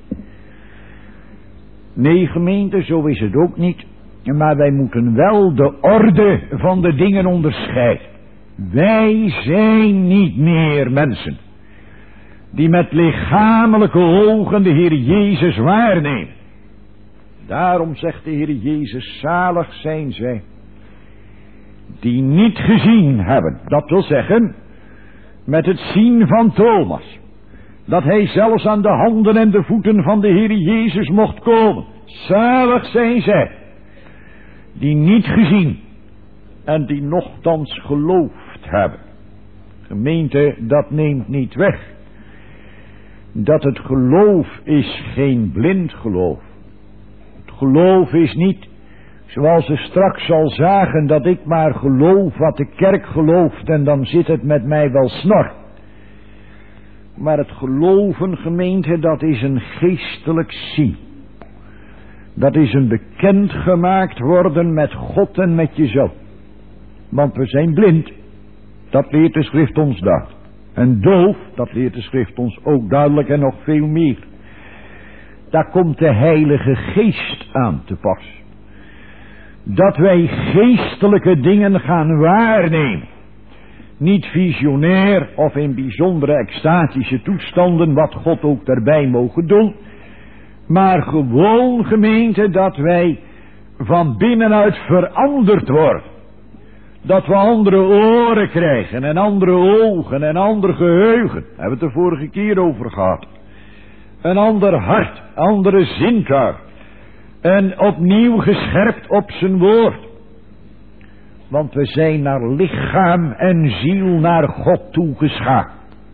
Nee, gemeente, zo is het ook niet. Maar wij moeten wel de orde van de dingen onderscheiden. Wij zijn niet meer mensen die met lichamelijke ogen de Heer Jezus waarnemen. Daarom zegt de Heer Jezus, zalig zijn zij die niet gezien hebben. Dat wil zeggen, met het zien van Thomas, dat hij zelfs aan de handen en de voeten van de Heer Jezus mocht komen. Zalig zijn zij die niet gezien en die nochtans geloofd hebben. Gemeente, dat neemt niet weg dat het geloof is geen blind geloof. Het geloof is niet, zoals we straks zal zagen, dat ik maar geloof wat de kerk gelooft en dan zit het met mij wel snor. Maar het geloven, gemeente, dat is een geestelijk zien. Dat is een bekendgemaakt worden met God en met jezelf. Want we zijn blind, dat leert de schrift ons dat. En doof, dat leert de schrift ons ook duidelijk en nog veel meer. Daar komt de Heilige Geest aan te pas. Dat wij geestelijke dingen gaan waarnemen. Niet visionair of in bijzondere extatische toestanden, wat God ook daarbij mogen doen. Maar gewoon, gemeente, dat wij van binnenuit veranderd worden. Dat we andere oren krijgen en andere ogen en ander geheugen. Daar hebben we het de vorige keer over gehad. Een ander hart, andere zintuig. En opnieuw gescherpt op zijn woord. Want we zijn naar lichaam en ziel naar God toegeschapen.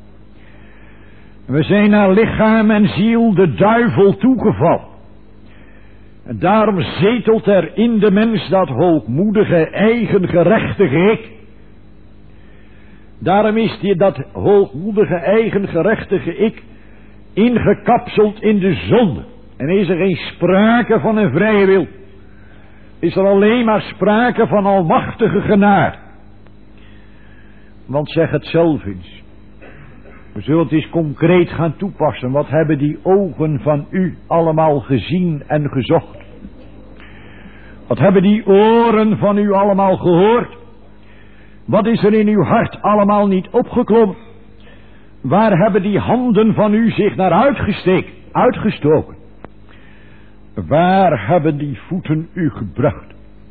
We zijn naar lichaam en ziel de duivel toegevallen. En daarom zetelt er in de mens dat hoogmoedige, eigengerechtige ik. Daarom is dat hoogmoedige, eigengerechtige ik ingekapseld in de zonde. En is er geen sprake van een vrije wil. Is er alleen maar sprake van almachtige genade. Want zeg het zelf eens. We zullen het eens concreet gaan toepassen. Wat hebben die ogen van u allemaal gezien en gezocht? Wat hebben die oren van u allemaal gehoord? Wat is er in uw hart allemaal niet opgeklommen? Waar hebben die handen van u zich naar uitgestoken? Waar hebben die voeten u gebracht?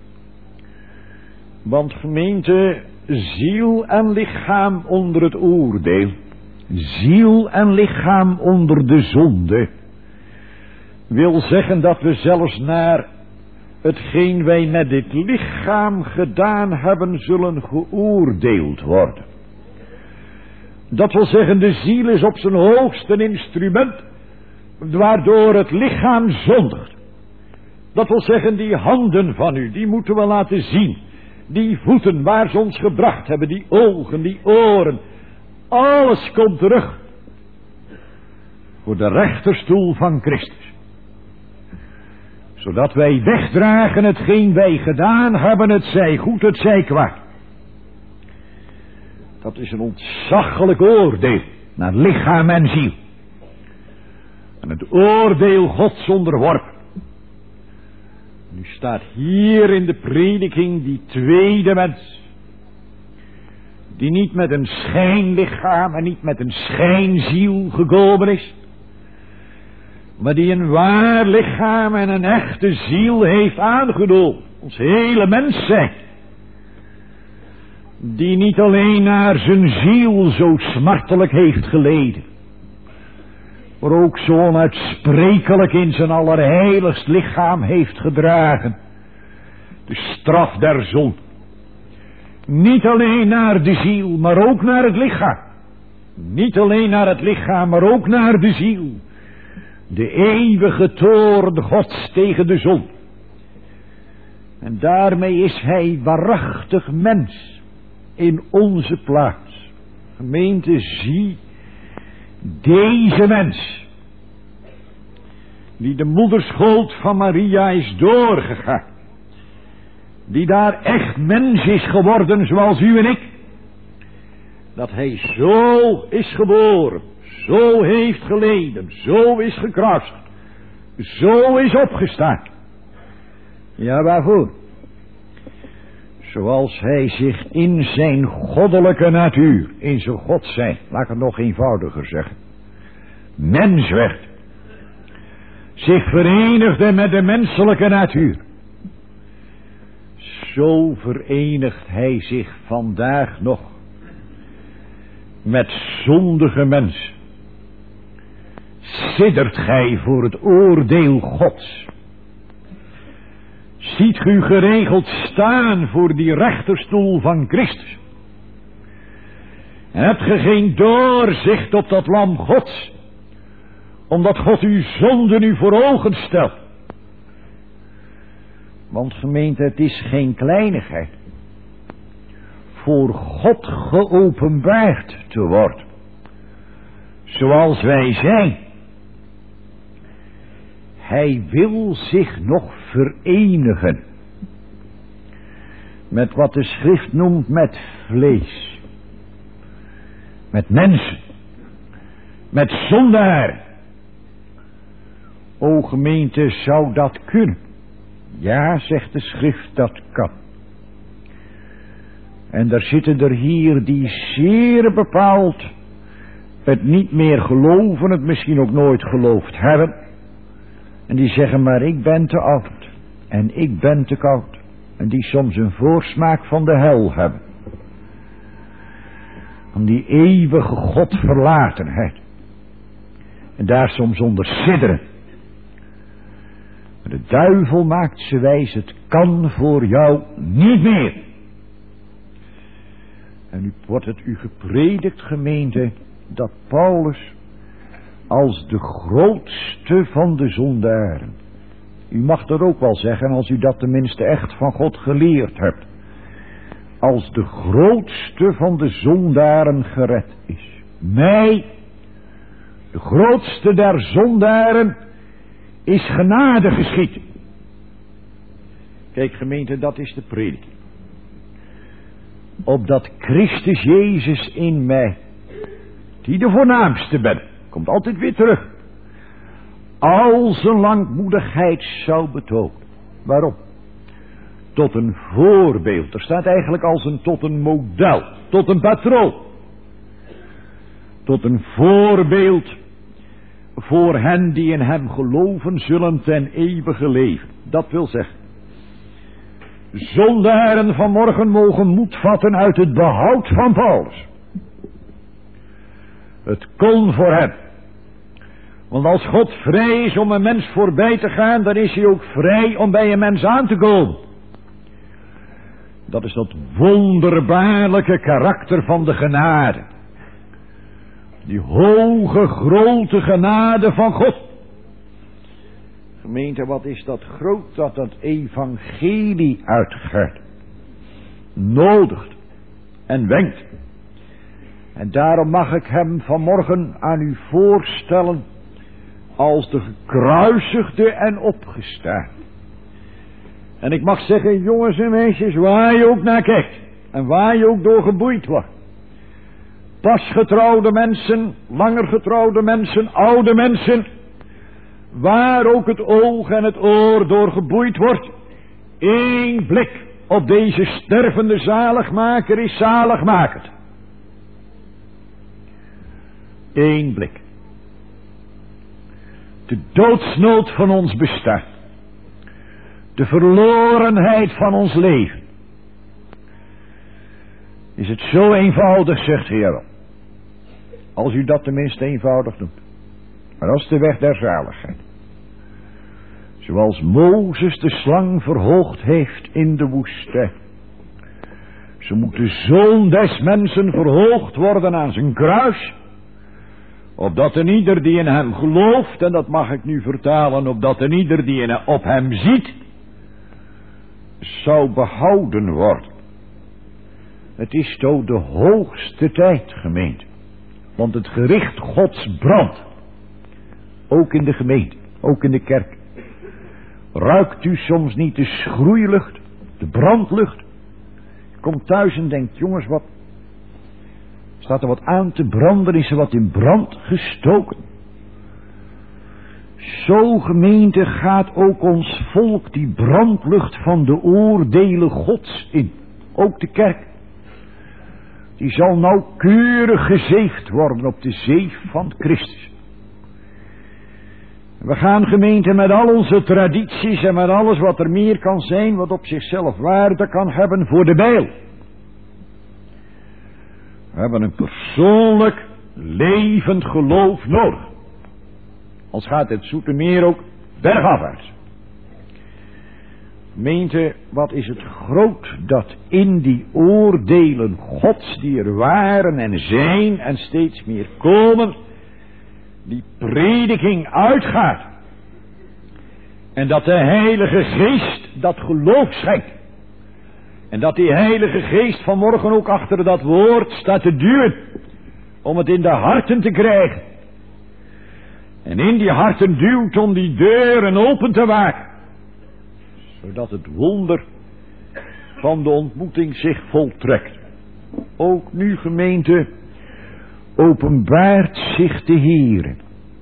Want gemeente, ziel en lichaam onder het oordeel, ziel en lichaam onder de zonde, wil zeggen dat we zelfs naar hetgeen wij met dit lichaam gedaan hebben, zullen geoordeeld worden. Dat wil zeggen, de ziel is op zijn hoogst een instrument waardoor het lichaam zondigt. Dat wil zeggen, die handen van u, die moeten we laten zien. Die voeten waar ze ons gebracht hebben, die ogen, die oren, alles komt terug voor de rechterstoel van Christus. Zodat wij wegdragen hetgeen wij gedaan hebben, het zij goed, het zij kwaad. Dat is een ontzaglijk oordeel naar lichaam en ziel. En het oordeel Gods onderworpen. Nu staat hier in de prediking die tweede mens. Die niet met een schijnlichaam en niet met een schijnziel gekomen is. Maar die een waar lichaam en een echte ziel heeft aangenomen. Ons hele mens zijn. Die niet alleen naar zijn ziel zo smartelijk heeft geleden. Maar ook zo onuitsprekelijk in zijn allerheiligst lichaam heeft gedragen. De straf der zonde. Niet alleen naar de ziel, maar ook naar het lichaam. Niet alleen naar het lichaam, maar ook naar de ziel. De eeuwige toorn Gods tegen de zonde. En daarmee is hij waarachtig mens in onze plaats. Gemeente, zie deze mens, die de moederschoot van Maria is doorgegaan, die daar echt mens is geworden zoals u en ik, dat hij zo is geboren, zo heeft geleden, zo is gekruisigd, zo is opgestaan. Ja, waarvoor? Zoals hij zich in zijn goddelijke natuur, in zijn God zijn, laat ik het nog eenvoudiger zeggen, mens werd, zich verenigde met de menselijke natuur. Zo verenigt hij zich vandaag nog met zondige mensen. Siddert gij voor het oordeel Gods? Ziet u geregeld staan voor die rechterstoel van Christus? En hebt ge geen doorzicht op dat lam Gods, omdat God uw zonden u voor ogen stelt? Want gemeente, het is geen kleinigheid voor God geopenbaard te worden, zoals wij zijn. Hij wil zich nog verenigen met wat de schrift noemt met vlees, met mensen, met zondaren. O gemeente, zou dat kunnen? Ja, zegt de schrift, dat kan. En daar zitten er hier die zeer bepaald het niet meer geloven, het misschien ook nooit geloofd hebben. En die zeggen, maar ik ben te oud en ik ben te koud. En die soms een voorsmaak van de hel hebben. Van die eeuwige Godverlatenheid. En daar soms onder sidderen. Maar de duivel maakt ze wijs, het kan voor jou niet meer. En nu wordt het u gepredikt, gemeente, dat Paulus als de grootste van de zondaren. U mag dat ook wel zeggen, als u dat tenminste echt van God geleerd hebt. Als de grootste van de zondaren gered is. Mij, de grootste der zondaren, is genade geschied. Kijk gemeente, dat is de prediking. Opdat Christus Jezus in mij die de voornaamste bent. Komt altijd weer terug. Al zijn langmoedigheid zou betonen. Waarom? Tot een voorbeeld. Er staat eigenlijk als tot een model. Tot een patroon. Tot een voorbeeld voor hen die in hem geloven zullen ten eeuwige leven. Dat wil zeggen, zondaren vanmorgen mogen moed vatten uit het behoud van Paulus. Het kon voor hem. Want als God vrij is om een mens voorbij te gaan, dan is hij ook vrij om bij een mens aan te komen. Dat is dat wonderbaarlijke karakter van de genade. Die hoge, grote genade van God. Gemeente, wat is dat groot dat dat evangelie uitgaat. Nodigt en wenkt. En daarom mag ik hem vanmorgen aan u voorstellen als de gekruisigde en opgestaan. En ik mag zeggen, jongens en meisjes, waar je ook naar kijkt en waar je ook door geboeid wordt. Pas getrouwde mensen, langer getrouwde mensen, oude mensen, waar ook het oog en het oor door geboeid wordt. Eén blik op deze stervende zaligmaker is zaligmakend. Eén blik. De doodsnood van ons bestaan. De verlorenheid van ons leven. Is het zo eenvoudig, zegt de Heer wel. Als u dat tenminste eenvoudig doet. Maar dat is de weg der zaligheid. Zoals Mozes de slang verhoogd heeft in de woestijn. Zo moet de Zoon des mensen verhoogd worden aan zijn kruis. Opdat een ieder die in hem gelooft, en dat mag ik nu vertalen, opdat een ieder die op hem ziet, zou behouden worden. Het is toch de hoogste tijd, gemeente. Want het gericht Gods brandt. Ook in de gemeente, ook in de kerk. Ruikt u soms niet de schroeilucht, de brandlucht? Komt thuis en denkt, jongens, wat staat er wat aan te branden? Is er wat in brand gestoken? Zo, gemeente, gaat ook ons volk die brandlucht van de oordelen Gods in. Ook de kerk. Die zal nauwkeurig gezeefd worden op de zeef van Christus. We gaan, gemeente, met al onze tradities en met alles wat er meer kan zijn, wat op zichzelf waarde kan hebben, voor de bijl. We hebben een persoonlijk, levend geloof nodig. Als gaat het Zoetermeer ook bergafwaarts. Gemeente, wat is het groot dat in die oordelen Gods die er waren en zijn en steeds meer komen, die prediking uitgaat. En dat de Heilige Geest dat geloof schenkt. En dat die Heilige Geest vanmorgen ook achter dat woord staat te duwen. Om het in de harten te krijgen. En in die harten duwt om die deuren open te maken. Zodat het wonder van de ontmoeting zich voltrekt. Ook nu, gemeente, openbaart zich de Heer.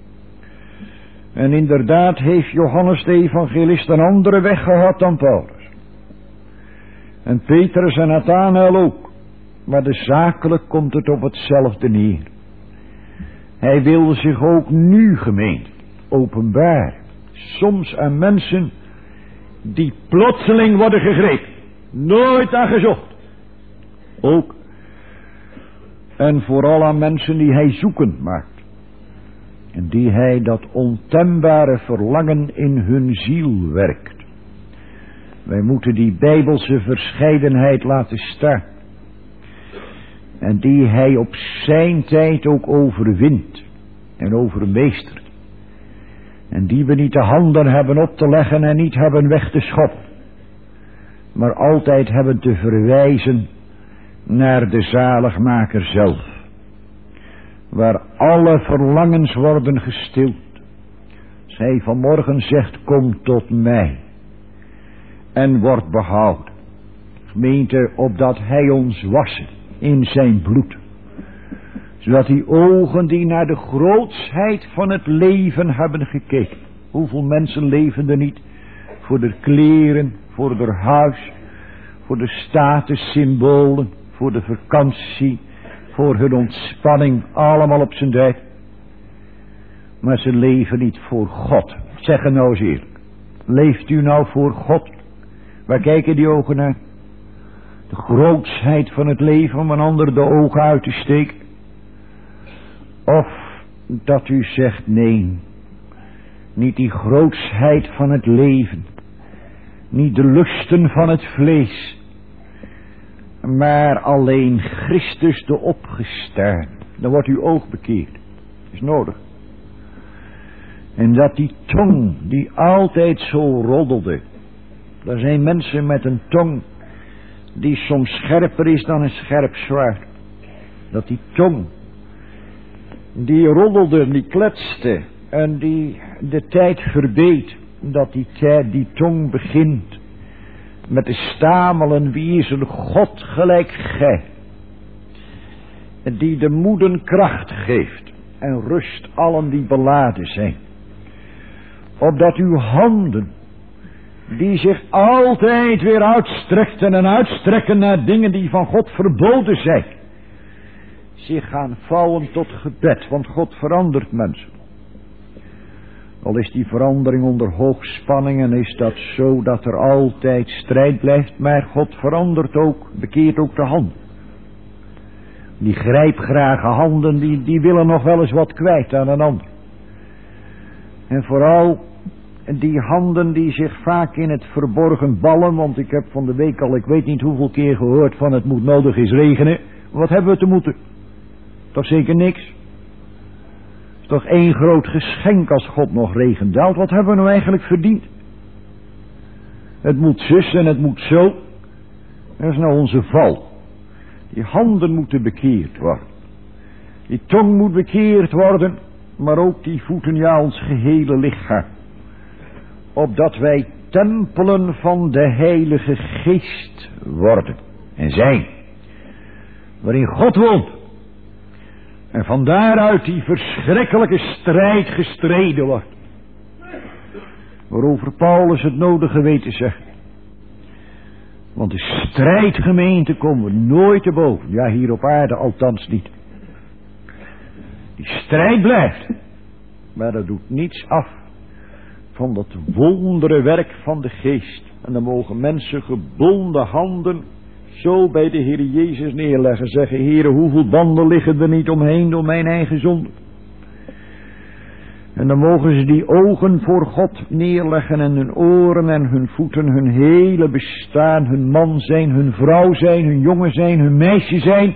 En inderdaad heeft Johannes de evangelist een andere weg gehad dan Paulus. En Petrus en Nathanael ook. Maar de zakelijk komt het op hetzelfde neer. Hij wil zich ook nu, gemeente, openbaar. Soms aan mensen die plotseling worden gegrepen. Nooit aan gezocht. Ook. En vooral aan mensen die hij zoekend maakt. En die hij dat ontembare verlangen in hun ziel werkt. Wij moeten die bijbelse verscheidenheid laten staan. En die hij op zijn tijd ook overwint. En overmeestert. En die we niet de handen hebben op te leggen en niet hebben weg te schoppen. Maar altijd hebben te verwijzen naar de zaligmaker zelf. Waar alle verlangens worden gestild. Zij vanmorgen zegt, kom tot mij. En wordt behouden. Gemeente, opdat hij ons wassen in zijn bloed. Zodat die ogen die naar de grootsheid van het leven hebben gekeken. Hoeveel mensen leven er niet voor de kleren, voor de huis, voor de statussymbolen, voor de vakantie, voor hun ontspanning, allemaal op zijn tijd. Maar ze leven niet voor God. Zeg het nou eens eerlijk. Leeft u nou voor God? Waar kijken die ogen naar? De grootsheid van het leven om een ander de ogen uit te steken? Of dat u zegt nee, niet die grootsheid van het leven, niet de lusten van het vlees, maar alleen Christus de opgestaan. Dan wordt uw oog bekeerd. Dat is nodig. En dat die tong die altijd zo roddelde. Er zijn mensen met een tong die soms scherper is dan een scherp zwaard. Dat die tong die roddelde, die kletste en die de tijd verbeet. Dat die tong begint met te stamelen, wie is een God gelijk gij. Die de moeden kracht geeft en rust allen die beladen zijn. Opdat uw handen, die zich altijd weer uitstrekten en uitstrekken naar dingen die van God verboden zijn, zich gaan vouwen tot gebed, want God verandert mensen. Al is die verandering onder hoogspanning en is dat zo dat er altijd strijd blijft, maar God verandert ook, bekeert ook de hand. Die grijpgrage handen, die willen nog wel eens wat kwijt aan een ander. En vooral die handen die zich vaak in het verborgen ballen, want ik heb van de week al, ik weet niet hoeveel keer gehoord van het moet nodig is regenen. Wat hebben we te moeten? Toch zeker niks? Het is toch één groot geschenk als God nog regen daalt. Wat hebben we nou eigenlijk verdiend? Het moet zus en het moet zo. Dat is nou onze val. Die handen moeten bekeerd worden. Die tong moet bekeerd worden. Maar ook die voeten, ja, ons gehele lichaam. Opdat wij tempelen van de Heilige Geest worden. En zijn. Waarin God woont. En van daaruit die verschrikkelijke strijd gestreden wordt. Waarover Paulus het nodige weet te zeggen. Want de strijdgemeente komen we nooit te boven. Ja, hier op aarde althans niet. Die strijd blijft. Maar dat doet niets af van dat wondere werk van de geest. En dan mogen mensen gebonden handen zo bij de Heer Jezus neerleggen. Zeggen, Heere, hoeveel banden liggen er niet omheen door mijn eigen zonde. En dan mogen ze die ogen voor God neerleggen en hun oren en hun voeten, hun hele bestaan, hun man zijn, hun vrouw zijn, hun jongen zijn, hun meisje zijn.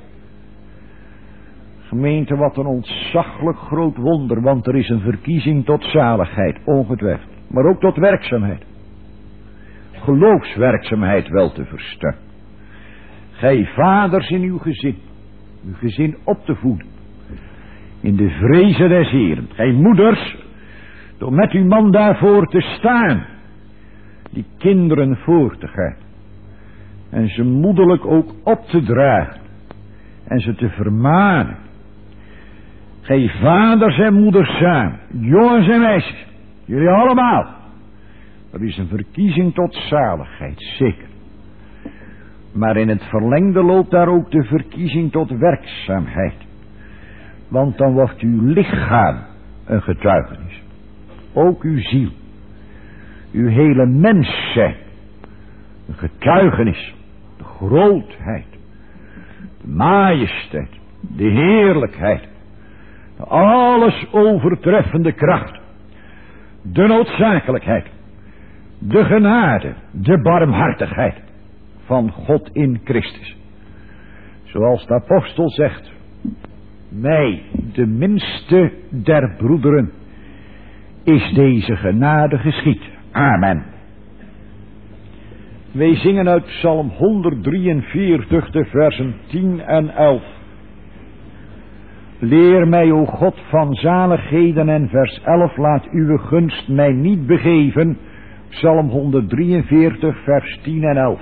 Gemeente, wat een ontzaglijk groot wonder, want er is een verkiezing tot zaligheid, ongetwijfeld. Maar ook tot werkzaamheid. Geloofswerkzaamheid wel te verstaan. Gij vaders in uw gezin op te voeden. In de vrezen des Heeren. Gij moeders, door met uw man daarvoor te staan. Die kinderen voor te gaan. En ze moederlijk ook op te dragen. En ze te vermanen. Gij vaders en moeders samen. Jongens en meisjes. Jullie allemaal. Er is een verkiezing tot zaligheid, zeker. Maar in het verlengde loopt daar ook de verkiezing tot werkzaamheid. Want dan wordt uw lichaam een getuigenis. Ook uw ziel. Uw hele mens zijn. Een getuigenis. De grootheid. De majesteit. De heerlijkheid. De alles overtreffende kracht. De noodzakelijkheid. De genade. De barmhartigheid. Van God in Christus. Zoals de apostel zegt. Mij, de minste der broederen, is deze genade geschied. Amen. Wij zingen uit Psalm 143, de versen 10 en 11. Leer mij, o God, van zaligheden, en vers 11, laat uw gunst mij niet begeven. Psalm 143, vers 10 en 11.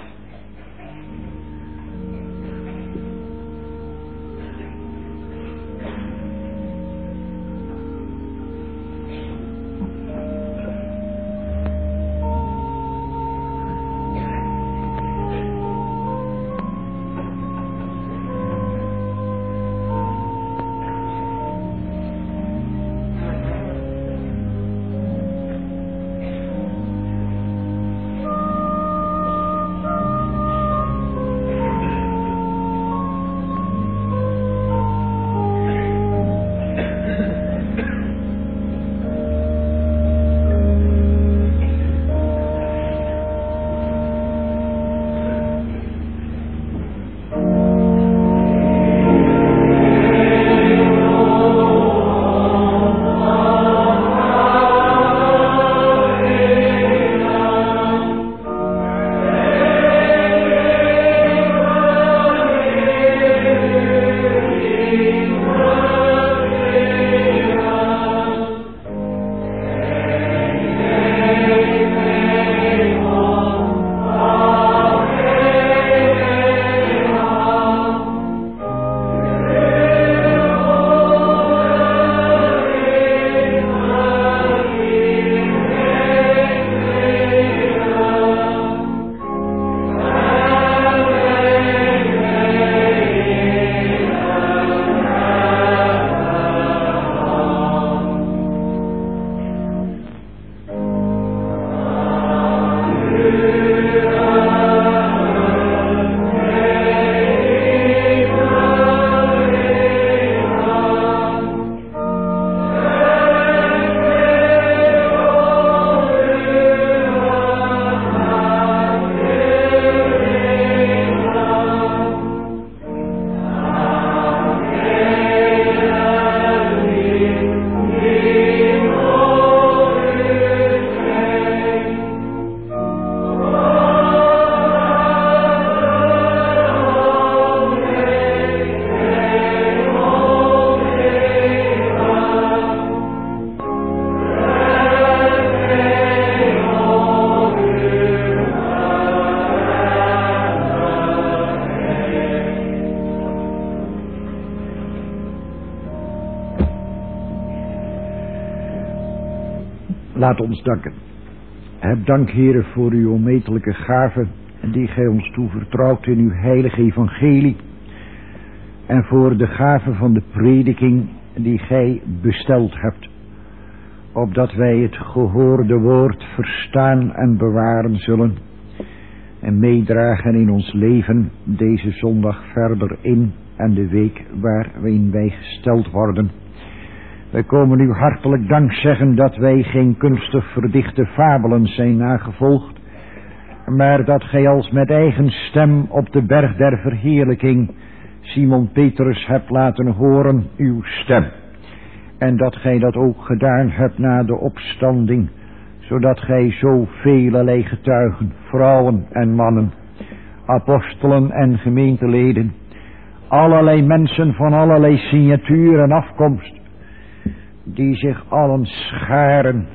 Laat ons danken. Heb dank, Heere, voor uw onmetelijke gave die gij ons toevertrouwt in uw heilige evangelie. En voor de gave van de prediking die gij besteld hebt. Opdat wij het gehoorde woord verstaan en bewaren zullen. En meedragen in ons leven deze zondag verder in en de week waarin wij gesteld worden. Wij komen u hartelijk dank zeggen dat wij geen kunstig verdichte fabelen zijn nagevolgd, maar dat gij als met eigen stem op de berg der verheerlijking Simon Petrus hebt laten horen uw stem. En dat gij dat ook gedaan hebt na de opstanding, zodat gij zo velelei getuigen, vrouwen en mannen, apostelen en gemeenteleden, allerlei mensen van allerlei signatuur en afkomst, die zich allen scharen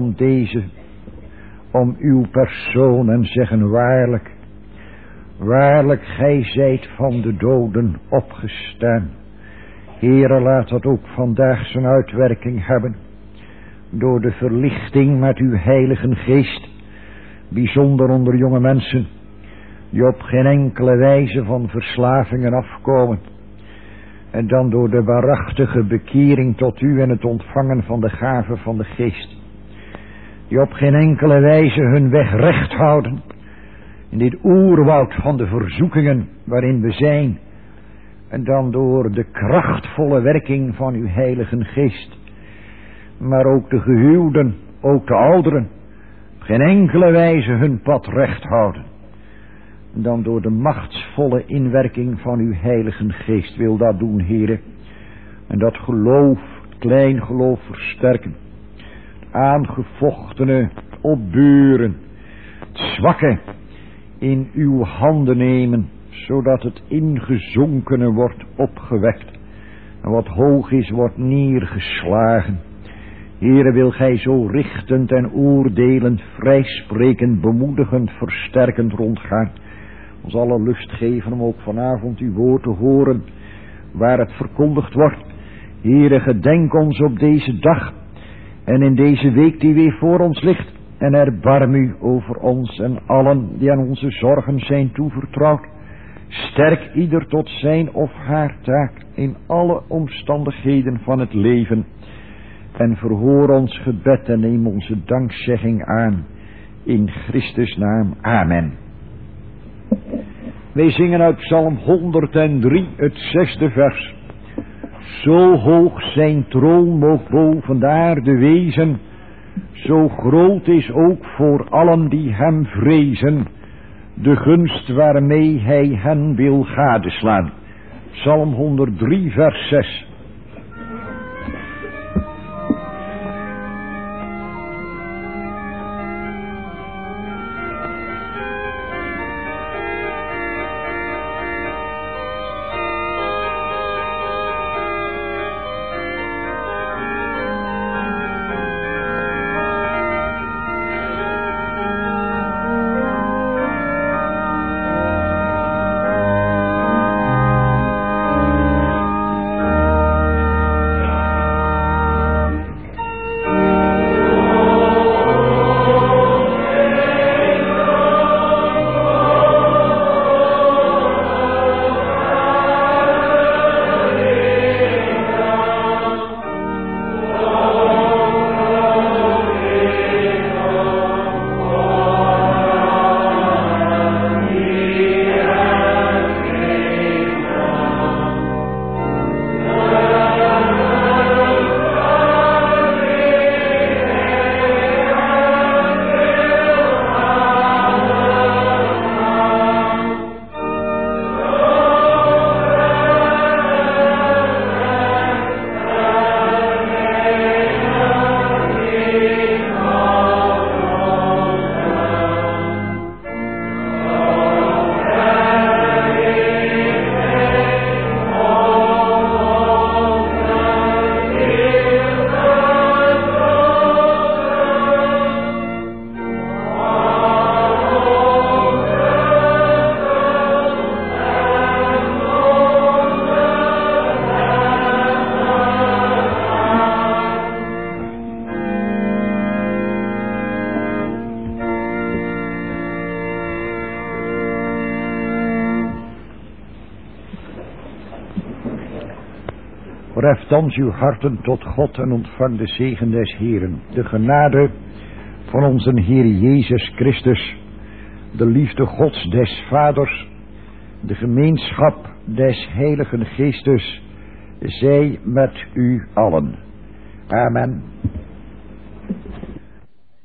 om uw persoon en zeggen waarlijk, waarlijk gij zijt van de doden opgestaan. Heere, laat dat ook vandaag zijn uitwerking hebben, door de verlichting met uw heilige geest, bijzonder onder jonge mensen, die op geen enkele wijze van verslavingen afkomen, en dan door de waarachtige bekering tot u en het ontvangen van de gave van de geest, die op geen enkele wijze hun weg recht houden in dit oerwoud van de verzoekingen waarin we zijn, en dan door de krachtvolle werking van uw heilige geest, maar ook de gehuwden, ook de ouderen, op geen enkele wijze hun pad recht houden, en dan door de machtsvolle inwerking van uw heilige geest wil dat doen, Heere, en dat geloof, klein geloof versterken, het aangevochtene opbeuren, het zwakke in uw handen nemen, zodat het ingezonkene wordt opgewekt en wat hoog is wordt neergeslagen. Heere, wil gij zo richtend en oordelend, vrijsprekend, bemoedigend, versterkend rondgaan, ons alle lust geven om ook vanavond uw woord te horen waar het verkondigd wordt. Heere, gedenk ons op deze dag en in deze week die weer voor ons ligt, en erbarm u over ons en allen die aan onze zorgen zijn toevertrouwd. Sterk ieder tot zijn of haar taak in alle omstandigheden van het leven. En verhoor ons gebed en neem onze dankzegging aan. In Christus naam. Amen. Wij zingen uit Psalm 103, het 6e vers. Zo hoog zijn troon moog boven de aarde wezen, zo groot is ook voor allen die hem vrezen de gunst waarmee hij hen wil gadeslaan. Psalm 103 vers 6. Verhef thans uw harten tot God en ontvang de zegen des Heeren. De genade van onze Heer Jezus Christus, de liefde Gods des Vaders, de gemeenschap des Heiligen Geestes, zij met u allen. Amen.